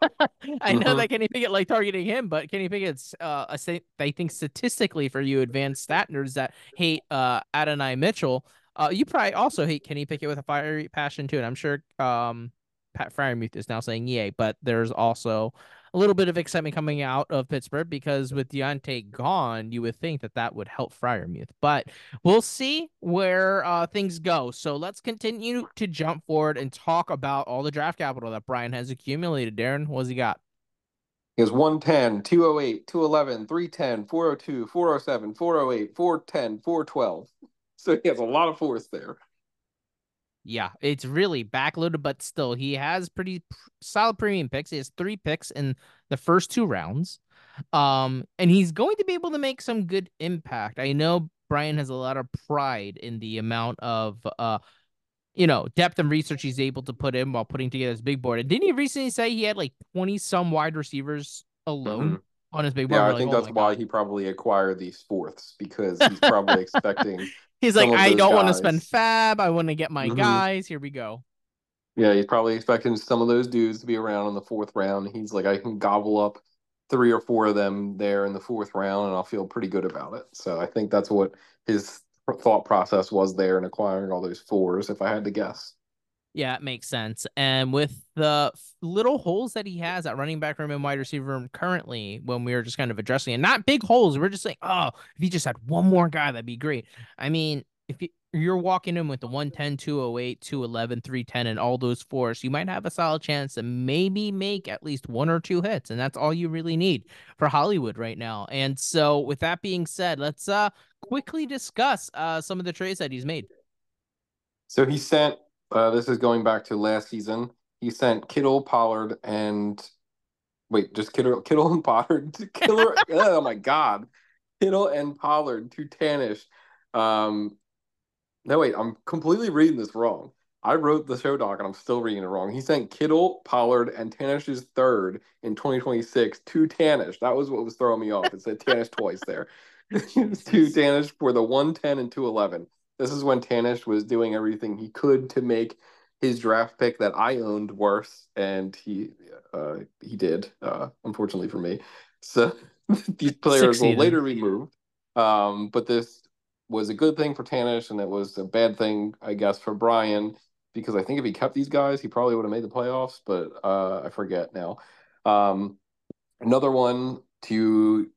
I know Mhm. that Kenny Pickett like targeting him, but Kenny Pickett's uh I say I think statistically for you advanced stat nerds that hate uh Adonai Mitchell, uh you probably also hate Kenny Pickett with a fiery passion too. And I'm sure um Pat Fryermuth is now saying yay, but there's also a little bit of excitement coming out of Pittsburgh because with Deontay gone, you would think that that would help Fryermuth. But we'll see where uh, things go. So let's continue to jump forward and talk about all the draft capital that Brian has accumulated. Darren, what's he got? He has one ten, two oh eight, two eleven, three ten, four oh two, four oh seven, four oh eight, four ten, four twelve. So he has a lot of fourths there. Yeah, it's really backloaded, but still, he has pretty pr- solid premium picks. He has three picks in the first two rounds. Um, and he's going to be able to make some good impact. I know Brian has a lot of pride in the amount of uh you know, depth and research he's able to put in while putting together his big board. And didn't he recently say he had like twenty some wide receivers Hmm. alone on his big board? Yeah, We're I like, think oh that's my why God. he probably acquired these fourths because he's probably expecting He's like, some of I those don't want to spend guys. fab. I want to get my Hmm. guys. Here we go. Yeah, he's probably expecting some of those dudes to be around in the fourth round. He's like, I can gobble up three or four of them there in the fourth round, and I'll feel pretty good about it. So I think that's what his thought process was there in acquiring all those fours, if I had to guess. Yeah, it makes sense. And with the f- little holes that he has at running back room and wide receiver room currently, when we were just kind of addressing it, not big holes, we're just like, oh, if he just had one more guy, that'd be great. I mean, if you, you're walking in with the one ten, two oh eight, two eleven, three ten, and all those fours, you might have a solid chance to maybe make at least one or two hits. And that's all you really need for Hollywood right now. And so, with that being said, let's uh quickly discuss uh some of the trades that he's made. So he sent, uh, this is going back to last season, he sent Kittle, Pollard, and wait, just Kittle, Kittle and Pollard, Killer. Oh my God, Kittle and Pollard to Tanish. Um, no, wait, I'm completely reading this wrong. I wrote the show doc and I'm still reading it wrong. He sent Kittle, Pollard, and Tanish's third in twenty twenty-six to Tanish. That was what was throwing me off. It said Tanish twice there. To Jesus. Tanish for the one ten and two eleven. This is when Tanish was doing everything he could to make his draft pick that I owned worse, and he uh, he did, uh, unfortunately for me. So these players will Succeeded. later be moved. Um, but this was a good thing for Tanish, and it was a bad thing, I guess, for Brian, because I think if he kept these guys, he probably would have made the playoffs, but uh, I forget now. Um, another one to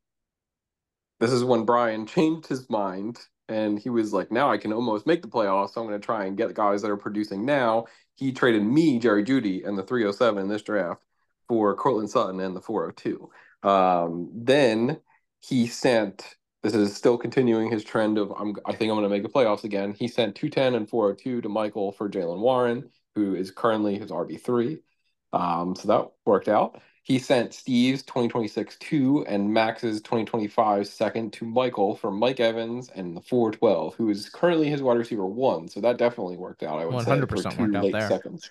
this is when Brian changed his mind and he was like, now I can almost make the playoffs. So I'm going to try and get guys that are producing now. He traded me, Jerry Judy, and the three oh seven in this draft for Cortland Sutton and the four oh two. Um, then he sent, this is still continuing his trend of, I'm, I think I'm going to make the playoffs again. He sent two ten and four oh two to Michael for Jaylen Warren, who is currently his R B three. Um, so that worked out. He sent Steve's twenty twenty-six two and Max's twenty twenty-five second to Michael for Mike Evans and the four twelve, who is currently his wide receiver one. So that definitely worked out, I would say, for one hundred percent worked two out late there. seconds.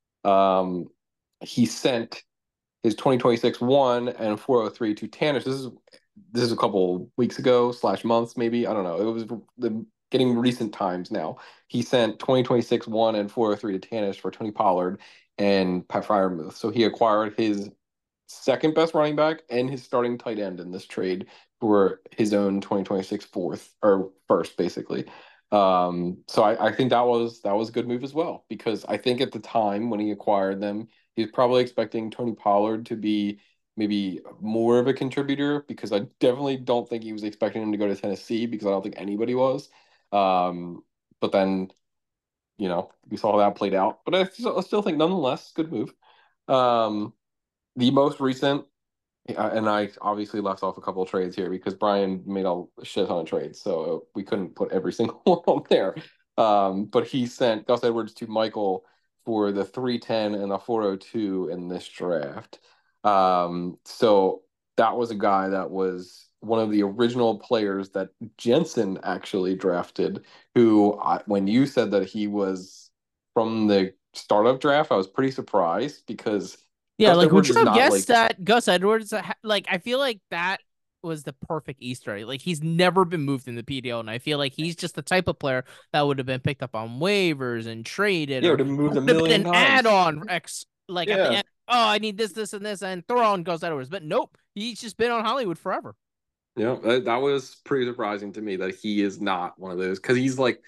Um, he sent his twenty twenty-six one and four oh three to Tannish. This is this is a couple weeks ago slash months maybe. I don't know. It was the getting recent times now. He sent twenty twenty-six one and four oh three to Tannish for Tony Pollard and Pat Fryermuth. So he acquired his second best running back and his starting tight end in this trade for his own twenty twenty-six fourth or first, basically. Um, so I, I think that was that was a good move as well, because I think at the time when he acquired them, he was probably expecting Tony Pollard to be maybe more of a contributor, because I definitely don't think he was expecting him to go to Tennessee, because I don't think anybody was. Um, but then, you know, we saw how that played out. But I still, I still think nonetheless, good move. Um, the most recent, yeah, and I obviously left off a couple of trades here because Brian made a shit ton of trades, so we couldn't put every single one on there. Um, but he sent Gus Edwards to Michael for the three ten and the four oh two in this draft. Um, so that was a guy that was one of the original players that Jensen actually drafted, who I, when you said that he was from the startup draft, I was pretty surprised because Yeah, Gus like would Edwards you is have not guessed like. that Gus Edwards? ha- Like, I feel like that was the perfect Easter egg. Like, he's never been moved in the P D L, and I feel like he's just the type of player that would have been picked up on waivers and traded, Yeah, or would have moved a would have been million an times. add-on X. Like at the Yeah. end, oh, I need this, this, and this, and throw on Gus Edwards. But nope, he's just been on Hollywood forever. Yeah, that, that was pretty surprising to me that he is not one of those, because he's like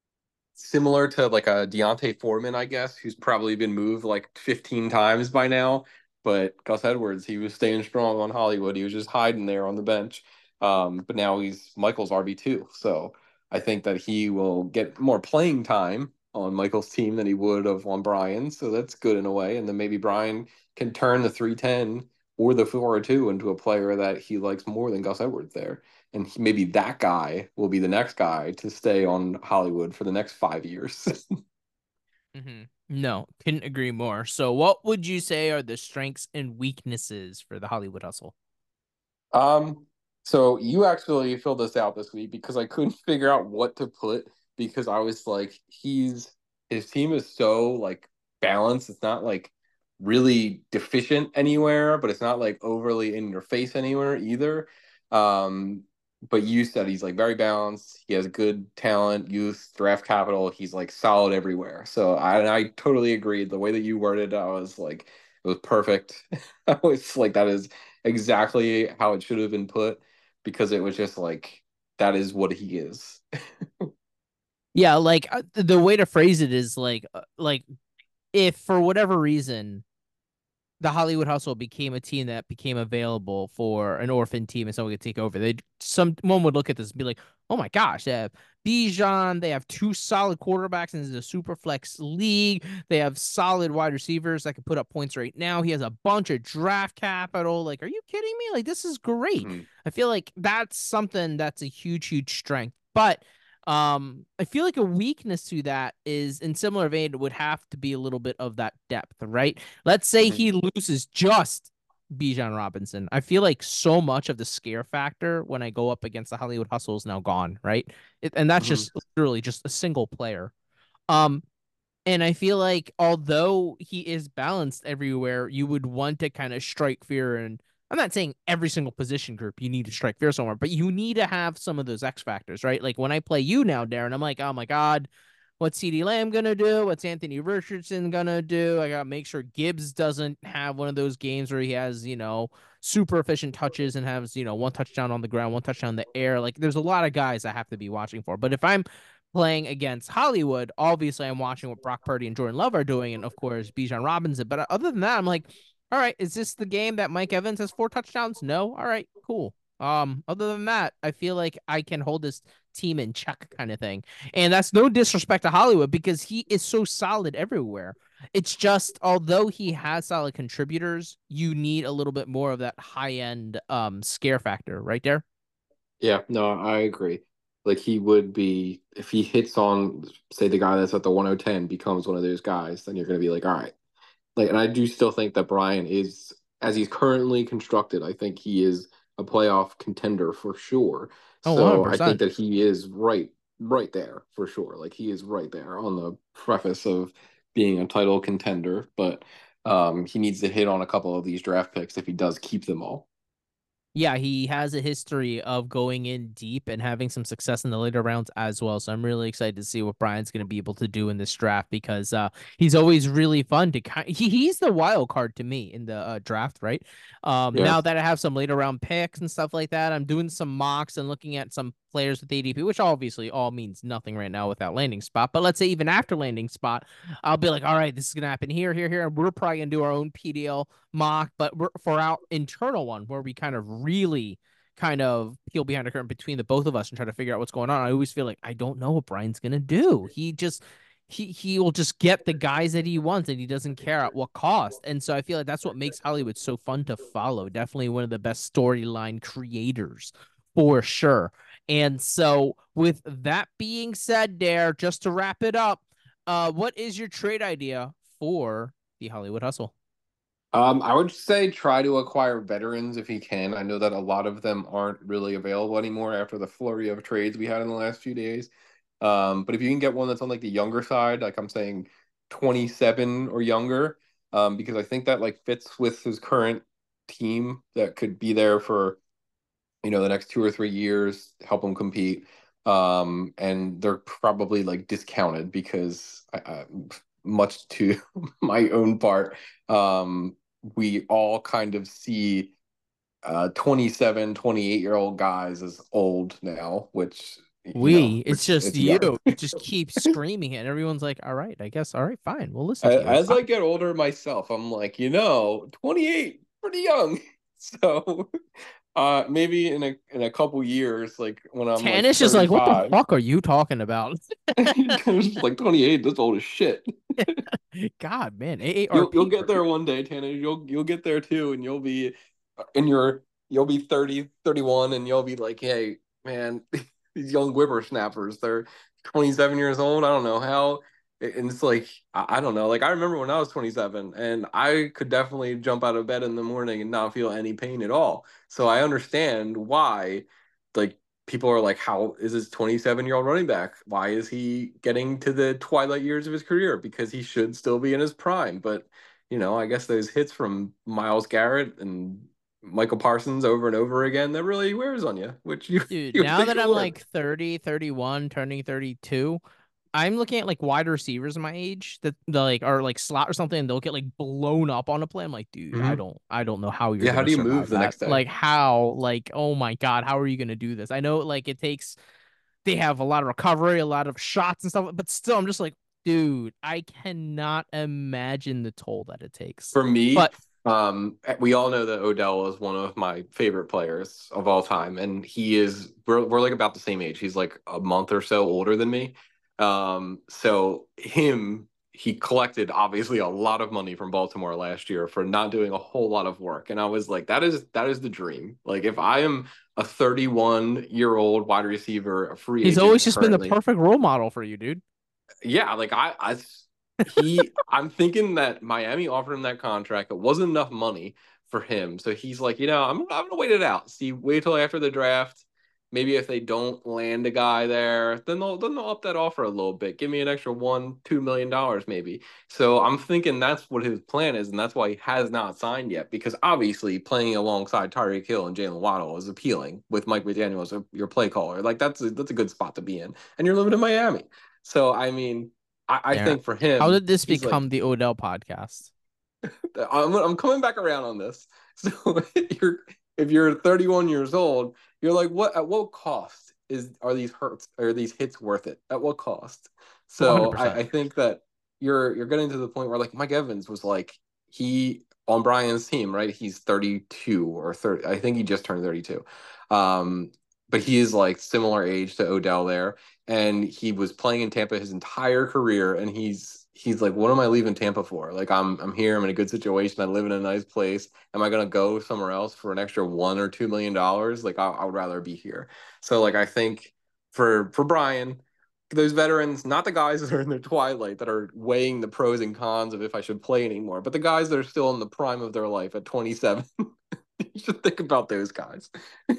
similar to like a Deontay Foreman, I guess, who's probably been moved like fifteen times by now. But Gus Edwards, he was staying strong on Hollywood. He was just hiding there on the bench. Um, but now he's Michael's R B two. So I think that he will get more playing time on Michael's team than he would have on Brian's. So that's good in a way. And then maybe Brian can turn the three ten or the four oh two into a player that he likes more than Gus Edwards there. And he, maybe that guy will be the next guy to stay on Hollywood for the next five years. Mm-hmm. No, couldn't agree more. So, what would you say are the strengths and weaknesses for the Hollywood Hustle? Um, so you actually filled this out this week because I couldn't figure out what to put, because I was like, he's his team is so like balanced. It's not like really deficient anywhere, but it's not like overly in your face anywhere either. Um, but you said he's like very balanced. He has good talent, youth, draft capital. He's like solid everywhere. So I I totally agreed. The way that you worded, I was like, it was perfect. I was like, that is exactly how it should have been put, because it was just like that is what he is. Yeah, like uh, the way to phrase it is like, uh, like if for whatever reason the Hollywood Hustle became a team that became available for an orphan team and someone could take over, they someone would look at this and be like, "Oh my gosh, they have Bijan, they have two solid quarterbacks in the super flex league. They have solid wide receivers that can put up points right now. He has a bunch of draft capital. Like, are you kidding me? Like, this is great." Mhm. I feel like that's something that's a huge, huge strength. But um, I feel like a weakness to that is in similar vein, it would have to be a little bit of that depth, right? Let's say Mhm. he loses just Bijan Robinson. I feel like so much of the scare factor when I go up against the Hollywood Hustle is now gone, right? It, and that's Mhm. just literally just a single player. Um, and I feel like although he is balanced everywhere, you would want to kind of strike fear and I'm not saying every single position group you need to strike fear somewhere, but you need to have some of those X factors, right? Like when I play you now, Darren, I'm like, oh my God, what's CeeDee Lamb gonna do? What's Anthony Richardson gonna do? I gotta make sure Gibbs doesn't have one of those games where he has, you know, super efficient touches and has, you know, one touchdown on the ground, one touchdown in the air. Like there's a lot of guys I have to be watching for. But if I'm playing against Hollywood, obviously I'm watching what Brock Purdy and Jordan Love are doing, and of course Bijan Robinson. But other than that, I'm like, all right, is this the game that Mike Evans has four touchdowns? No. All right, cool. Um, other than that, I feel like I can hold this team in check kind of thing. And that's no disrespect to Hollywood because he is so solid everywhere. It's just although he has solid contributors, you need a little bit more of that high end um scare factor right there. Yeah, no, I agree. Like he would be if he hits on, say, the guy that's at the one oh ten becomes one of those guys, then you're gonna be like, all right. Like, and I do still think that Brian is, as he's currently constructed, I think he is a playoff contender for sure. Oh, So I think one hundred percent. that he is right, right there for sure. Like he is right there on the preface of being a title contender, but um, he needs to hit on a couple of these draft picks if he does keep them all. Yeah, he has a history of going in deep and having some success in the later rounds as well. So I'm really excited to see what Brian's going to be able to do in this draft because uh, he's always really fun to kind. He, he's the wild card to me in the uh, draft, right? Um, Yeah. now that I have some later round picks and stuff like that, I'm doing some mocks and looking at some players with A D P, which obviously all means nothing right now without landing spot. But let's say even after landing spot, I'll be like, all right, this is gonna happen here, here, here. And we're probably gonna do our own P D L mock, but we're for our internal one where we kind of really kind of peel behind the curtain between the both of us and try to figure out what's going on. I always feel like I don't know what Brian's gonna do. He just he he will just get the guys that he wants and he doesn't care at what cost. And so I feel like that's what makes Hollywood so fun to follow. Definitely one of the best storyline creators for sure. And so with that being said, Dare, just to wrap it up, uh, what is your trade idea for the Hollywood Hustle? Um, I would say try to acquire veterans if you can. I know that a lot of them aren't really available anymore after the flurry of trades we had in the last few days. Um, but if you can get one that's on like the younger side, like I'm saying twenty-seven or younger, um, because I think that like fits with his current team that could be there for, you know, the next two or three years, help him compete. Um, and they're probably like discounted because I, I, much to my own part, um, we all kind of see uh twenty-seven, twenty-eight year old guys as old now, which, you know, We, it's it's just it's you. young. You just keep screaming it, and everyone's like, "All right, I guess. All right, fine. We'll listen to you. It's As fine." I get older myself, I'm like, you know, twenty-eight, pretty young. So uh maybe in a in a couple years, like when I'm like Tanish is like, "What the thirty-five, fuck are you talking about?" like twenty-eight, that's old as shit. God, man, You'll you'll A A R P. get there one day, Tanner. You'll you'll get there too, and you'll be in your you'll be thirty, thirty-one, and you'll be like, hey, man, these young whippersnappers, they're twenty-seven years old. I don't know how. And it's like, I, I don't know. Like I remember when I was twenty-seven and I could definitely jump out of bed in the morning and not feel any pain at all. So I understand why, like, people are like, how is this twenty-seven year old running back? Why is he getting to the twilight years of his career? Because he should still be in his prime. But, you know, I guess those hits from Myles Garrett and Michael Parsons over and over again, that really wears on you, which you, Dude, you would now think that it I'm would. like thirty, thirty-one, turning thirty-two, I'm looking at like wide receivers my age that the like are like slot or something, and they'll get like blown up on a play. I'm like, dude, I Hmm. don't I don't know how you're Yeah, how gonna do you move survive the that. next day? Like how, like, oh my God, how are you gonna do this? I know like it takes they have a lot of recovery, a lot of shots and stuff, but still I'm just like, dude, I cannot imagine the toll that it takes. For me, But um, we all know that Odell is one of my favorite players of all time, and he is. We're we're like about the same age. He's like a month or so older than me. Um, so him, he collected obviously a lot of money from Baltimore last year for not doing a whole lot of work, and I was like, that is that is the dream. Like if I am a thirty-one year old wide receiver, a free he's always agent just been the currently, perfect role model for you, dude. yeah, like I, I, he, I'm thinking that Miami offered him that contract. It wasn't enough money for him, so he's like, you know, I'm, I'm gonna wait it out. See, wait till after the draft. maybe if they don't land a guy there, then they'll then they'll up that offer a little bit. Give me an extra one, two million dollars maybe. So I'm thinking that's what his plan is, and that's why he has not signed yet. Because obviously playing alongside Tyreek Hill and Jalen Waddle is appealing with Mike McDaniel as your play caller. Like that's a, that's a good spot to be in, and you're living in Miami. So I mean, I, I Yeah. think for How him, did this he's like, become the Odell podcast? I'm I'm coming back around on this. So if you're if you're thirty-one years old, you're like, what at what cost is are these hurts are these hits worth it? At what cost? So I, one hundred percent. I think that you're you're getting to the point where like Mike Evans was like he on Brian's team, right? He's thirty-two or thirty. I think he just turned thirty-two. Um, but he is like similar age to Odell there, and he was playing in Tampa his entire career, and he's he's like, what am I leaving Tampa for? Like I'm I'm here, I'm in a good situation, I live in a nice place. Am I gonna go somewhere else for an extra one or two million dollars? Like I, I would rather be here. So like I think for for Brian, those veterans, not the guys that are in their twilight that are weighing the pros and cons of if I should play anymore, but the guys that are still in the prime of their life at twenty-seven. You should think about those guys.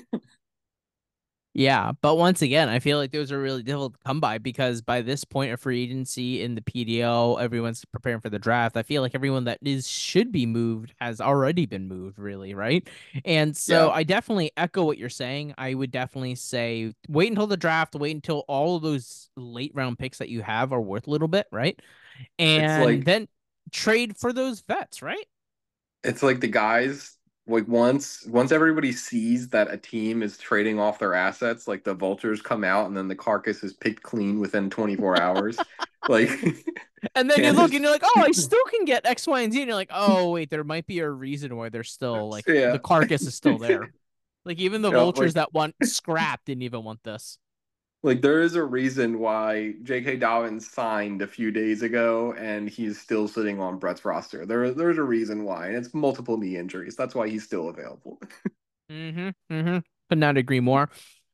Yeah, but once again, I feel like those are really difficult to come by because by this point of free agency in the P D O, everyone's preparing for the draft. I feel like everyone that is should be moved has already been moved, really, right? And so Yeah, I definitely echo what you're saying. I would definitely say wait until the draft, wait until all of those late round picks that you have are worth a little bit, right? it's And like then trade for those vets, right? it's like the guys like once once everybody sees that a team is trading off their assets, like the vultures come out and then the carcass is picked clean within twenty-four hours. Like And then you look and Candace, you're like, oh, I still can get X, Y, and Z. And you're like, oh, wait, there might be a reason why they're still like the yeah. carcass is still there. Like even the Yeah, vultures like that want scrap didn't even want this. like there is a reason why J K. Dobbins signed a few days ago and he's still sitting on Brett's roster. There there's a reason why, and it's multiple knee injuries. That's why he's still available. Mm-hmm. Mm-hmm. Could not agree more.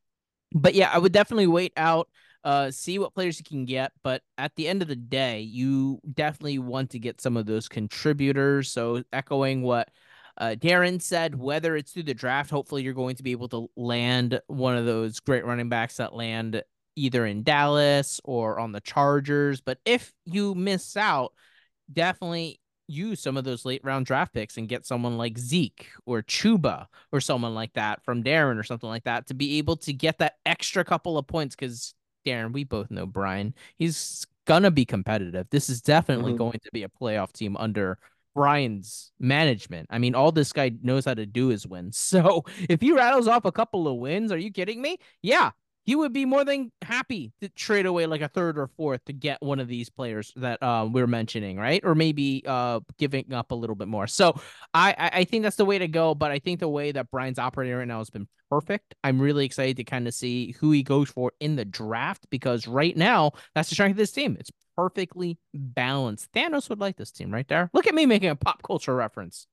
But yeah, I would definitely wait out, uh, see what players you can get. But at the end of the day, you definitely want to get some of those contributors. So echoing what uh, Darren said, whether it's through the draft, hopefully you're going to be able to land one of those great running backs that land either in Dallas or on the Chargers. But if you miss out, definitely use some of those late round draft picks and get someone like Zeke or Chuba or someone like that from Darren or something like that to be able to get that extra couple of points. Because Darren, we both know Brian, he's gonna be competitive. This is definitely Mhm. going to be a playoff team under Brian's management. I mean, all this guy knows how to do is win. So if he rattles off a couple of wins, are you kidding me? Yeah, he would be more than happy to trade away like a third or fourth to get one of these players that uh, we're mentioning, right? Or maybe uh, giving up a little bit more. So I, I think that's the way to go. But I think the way that Brian's operating right now has been perfect. I'm really excited to kind of see who he goes for in the draft because right now that's the strength of this team. It's perfectly balanced. Thanos would like this team right there. Look at me making a pop culture reference.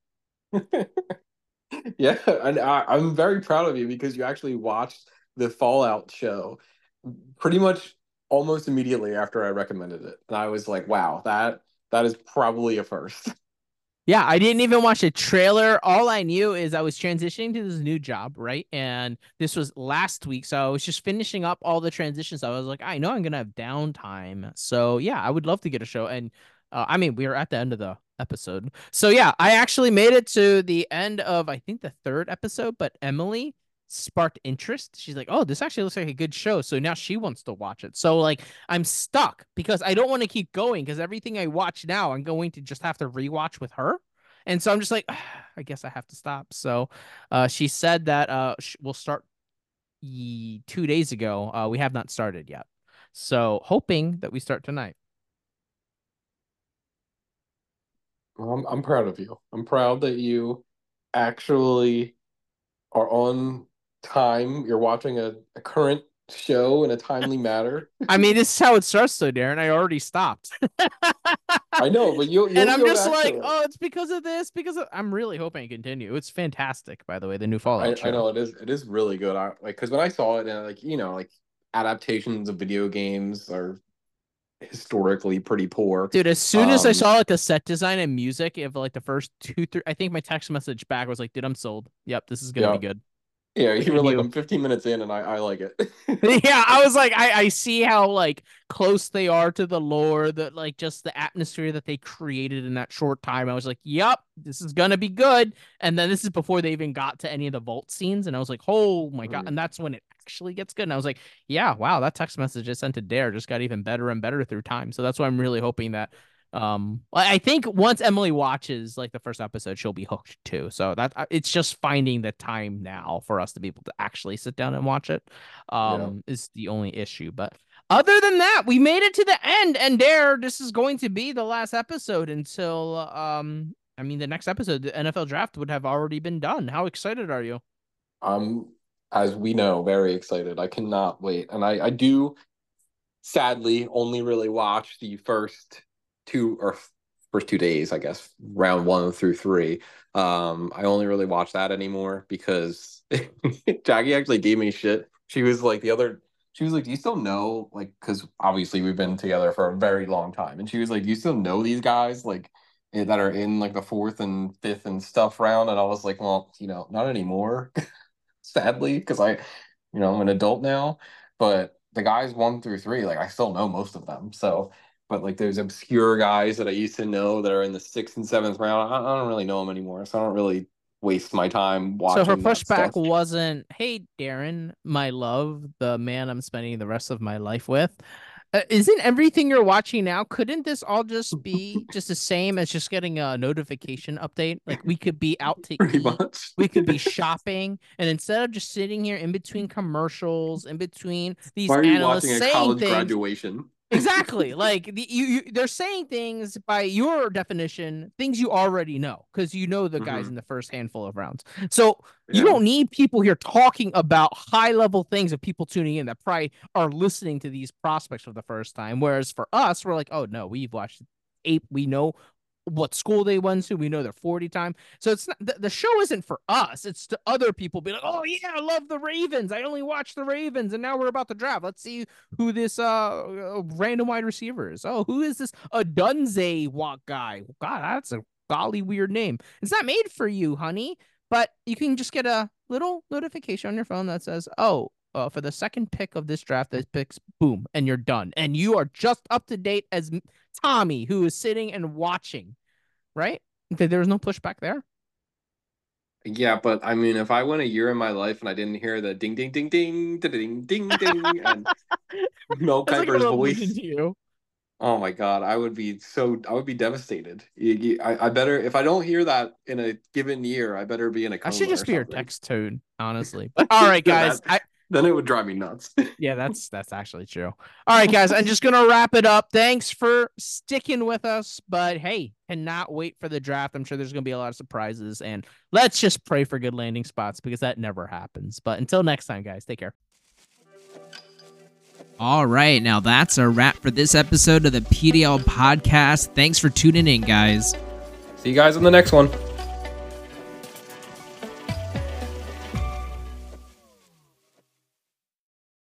Yeah, and I, I'm very proud of you because you actually watched the Fallout show pretty much almost immediately after I recommended it. And I was like, wow, that that is probably a first. Yeah, I didn't even watch a trailer. All I knew is I was transitioning to this new job, right? And this was last week. So I was just finishing up all the transitions. I was like, I know I'm going to have downtime. So yeah, I would love to get a show. And uh, I mean, we are at the end of the episode. So yeah, I actually made it to the end of, I think, the third episode, but Emily sparked interest. She's like, oh, this actually looks like a good show. So now she wants to watch it. So like, I'm stuck because I don't want to keep going because everything I watch now, I'm going to just have to rewatch with her. And so I'm just like, I guess I have to stop. So uh, she said that uh, we'll start e- two days ago. Uh, we have not started yet. So hoping that we start tonight. I'm I'm proud of you. I'm proud that you actually are on time. You're watching a, a current show in a timely manner. I mean, this is how it starts, though, Darren. I already stopped. I know, but you'll And you'll I'm go just back like, to it. oh, it's because of this, because of... I'm really hoping I continue. It's fantastic, by the way, the new I, Fallout I show. know it is it is really good. I like because when I saw it and like you know like adaptations of video games are historically pretty poor. Dude, as soon as I Um, saw like the set design and music of like the first two, three, I think my text message back was like, dude, I'm sold. Yep, this is gonna be yeah, good. Yeah, you were And like, you I'm fifteen minutes in and I, I like it. yeah, I was like, I, I see how like close they are to the lore, that like just the atmosphere that they created in that short time. I was like, yep, this is gonna be good. And then this is before they even got to any of the vault scenes, and I was like, oh my god! Mm, And that's when it actually gets good. And I was like, yeah, wow, that text message I sent to Dare just got even better and better through time. So that's why I'm really hoping that. Um, I think once Emily watches like the first episode, she'll be hooked too. So that uh, it's just finding the time now for us to be able to actually sit down and watch it yeah. um is the only issue. But other than that, we made it to the end, and there this is going to be the last episode until um I mean the next episode, the N F L draft would have already been done. How excited are you? I'm, as we know, very excited. I cannot wait. And I, I do sadly only really watch the first two or first two days, I guess, round one through three. Um, I only really watch that anymore because Jackie actually gave me shit. She was like the other, she was like, "Do you still know?" Like, because obviously we've been together for a very long time, and she was like, "Do you still know these guys?" Like eh, that are in like the fourth and fifth and stuff round, and I was like, well, you know, not anymore, sadly, because I, you know, I'm an adult now. But the guys one through three, like I still know most of them. So, but like those obscure guys that I used to know that are in the sixth and seventh round, I, I don't really know them anymore. So I don't really waste my time So her watching that pushback stuff. wasn't, "Hey, Darren, my love, the man I'm spending the rest of my life with. Uh, isn't everything you're watching now? Couldn't this all just be just the same as just getting a notification update? Like we could be out to Pretty eat, much. we could be shopping, and instead of just sitting here in between commercials, in between these Why are you analysts watching a saying college things, graduation? exactly. Like the, you, you, they're saying things by your definition, things you already know because you know the guys Hmm. in the first handful of rounds. So you Yeah. don't need people here talking about high level things of people tuning in that probably are listening to these prospects for the first time. Whereas for us, we're like, oh no, we've watched eight. We know what school they went to. We know their forty time. So it's not the, the show isn't for us. It's to other people be like, oh yeah, I love the Ravens. I only watch the Ravens, and now we're about to draft. Let's see who this uh random wide receiver is. Oh, who is this Adunze walk guy? God, that's a golly weird name. It's not made for you, honey. But you can just get a little notification on your phone that says, oh, uh, for the second pick of this draft, this picks, boom, and you're done. And you are just up to date as Tommy, who is sitting and watching, right? There was no pushback there. Yeah, but I mean, if I went a year in my life and I didn't hear the ding, ding, ding, ding, ding, ding, ding, and Mel That's like an Kiper's allusion voice, to you. oh my God, I would be so, I would be devastated. You- you- I, I better, if I don't hear that in a given year, I better be in a I should coma or just be your something. text tone, honestly. But all right, guys. That, I then it would drive me nuts. Yeah, that's that's actually true. All right, guys, I'm just gonna wrap it up. Thanks for sticking with us. But hey, cannot wait for the draft. I'm sure there's gonna be a lot of surprises, and let's just pray for good landing spots because that never happens. But until next time, guys, take care. All right, now that's a wrap for this episode of the P D L podcast. Thanks for tuning in, guys. See you guys on the next one.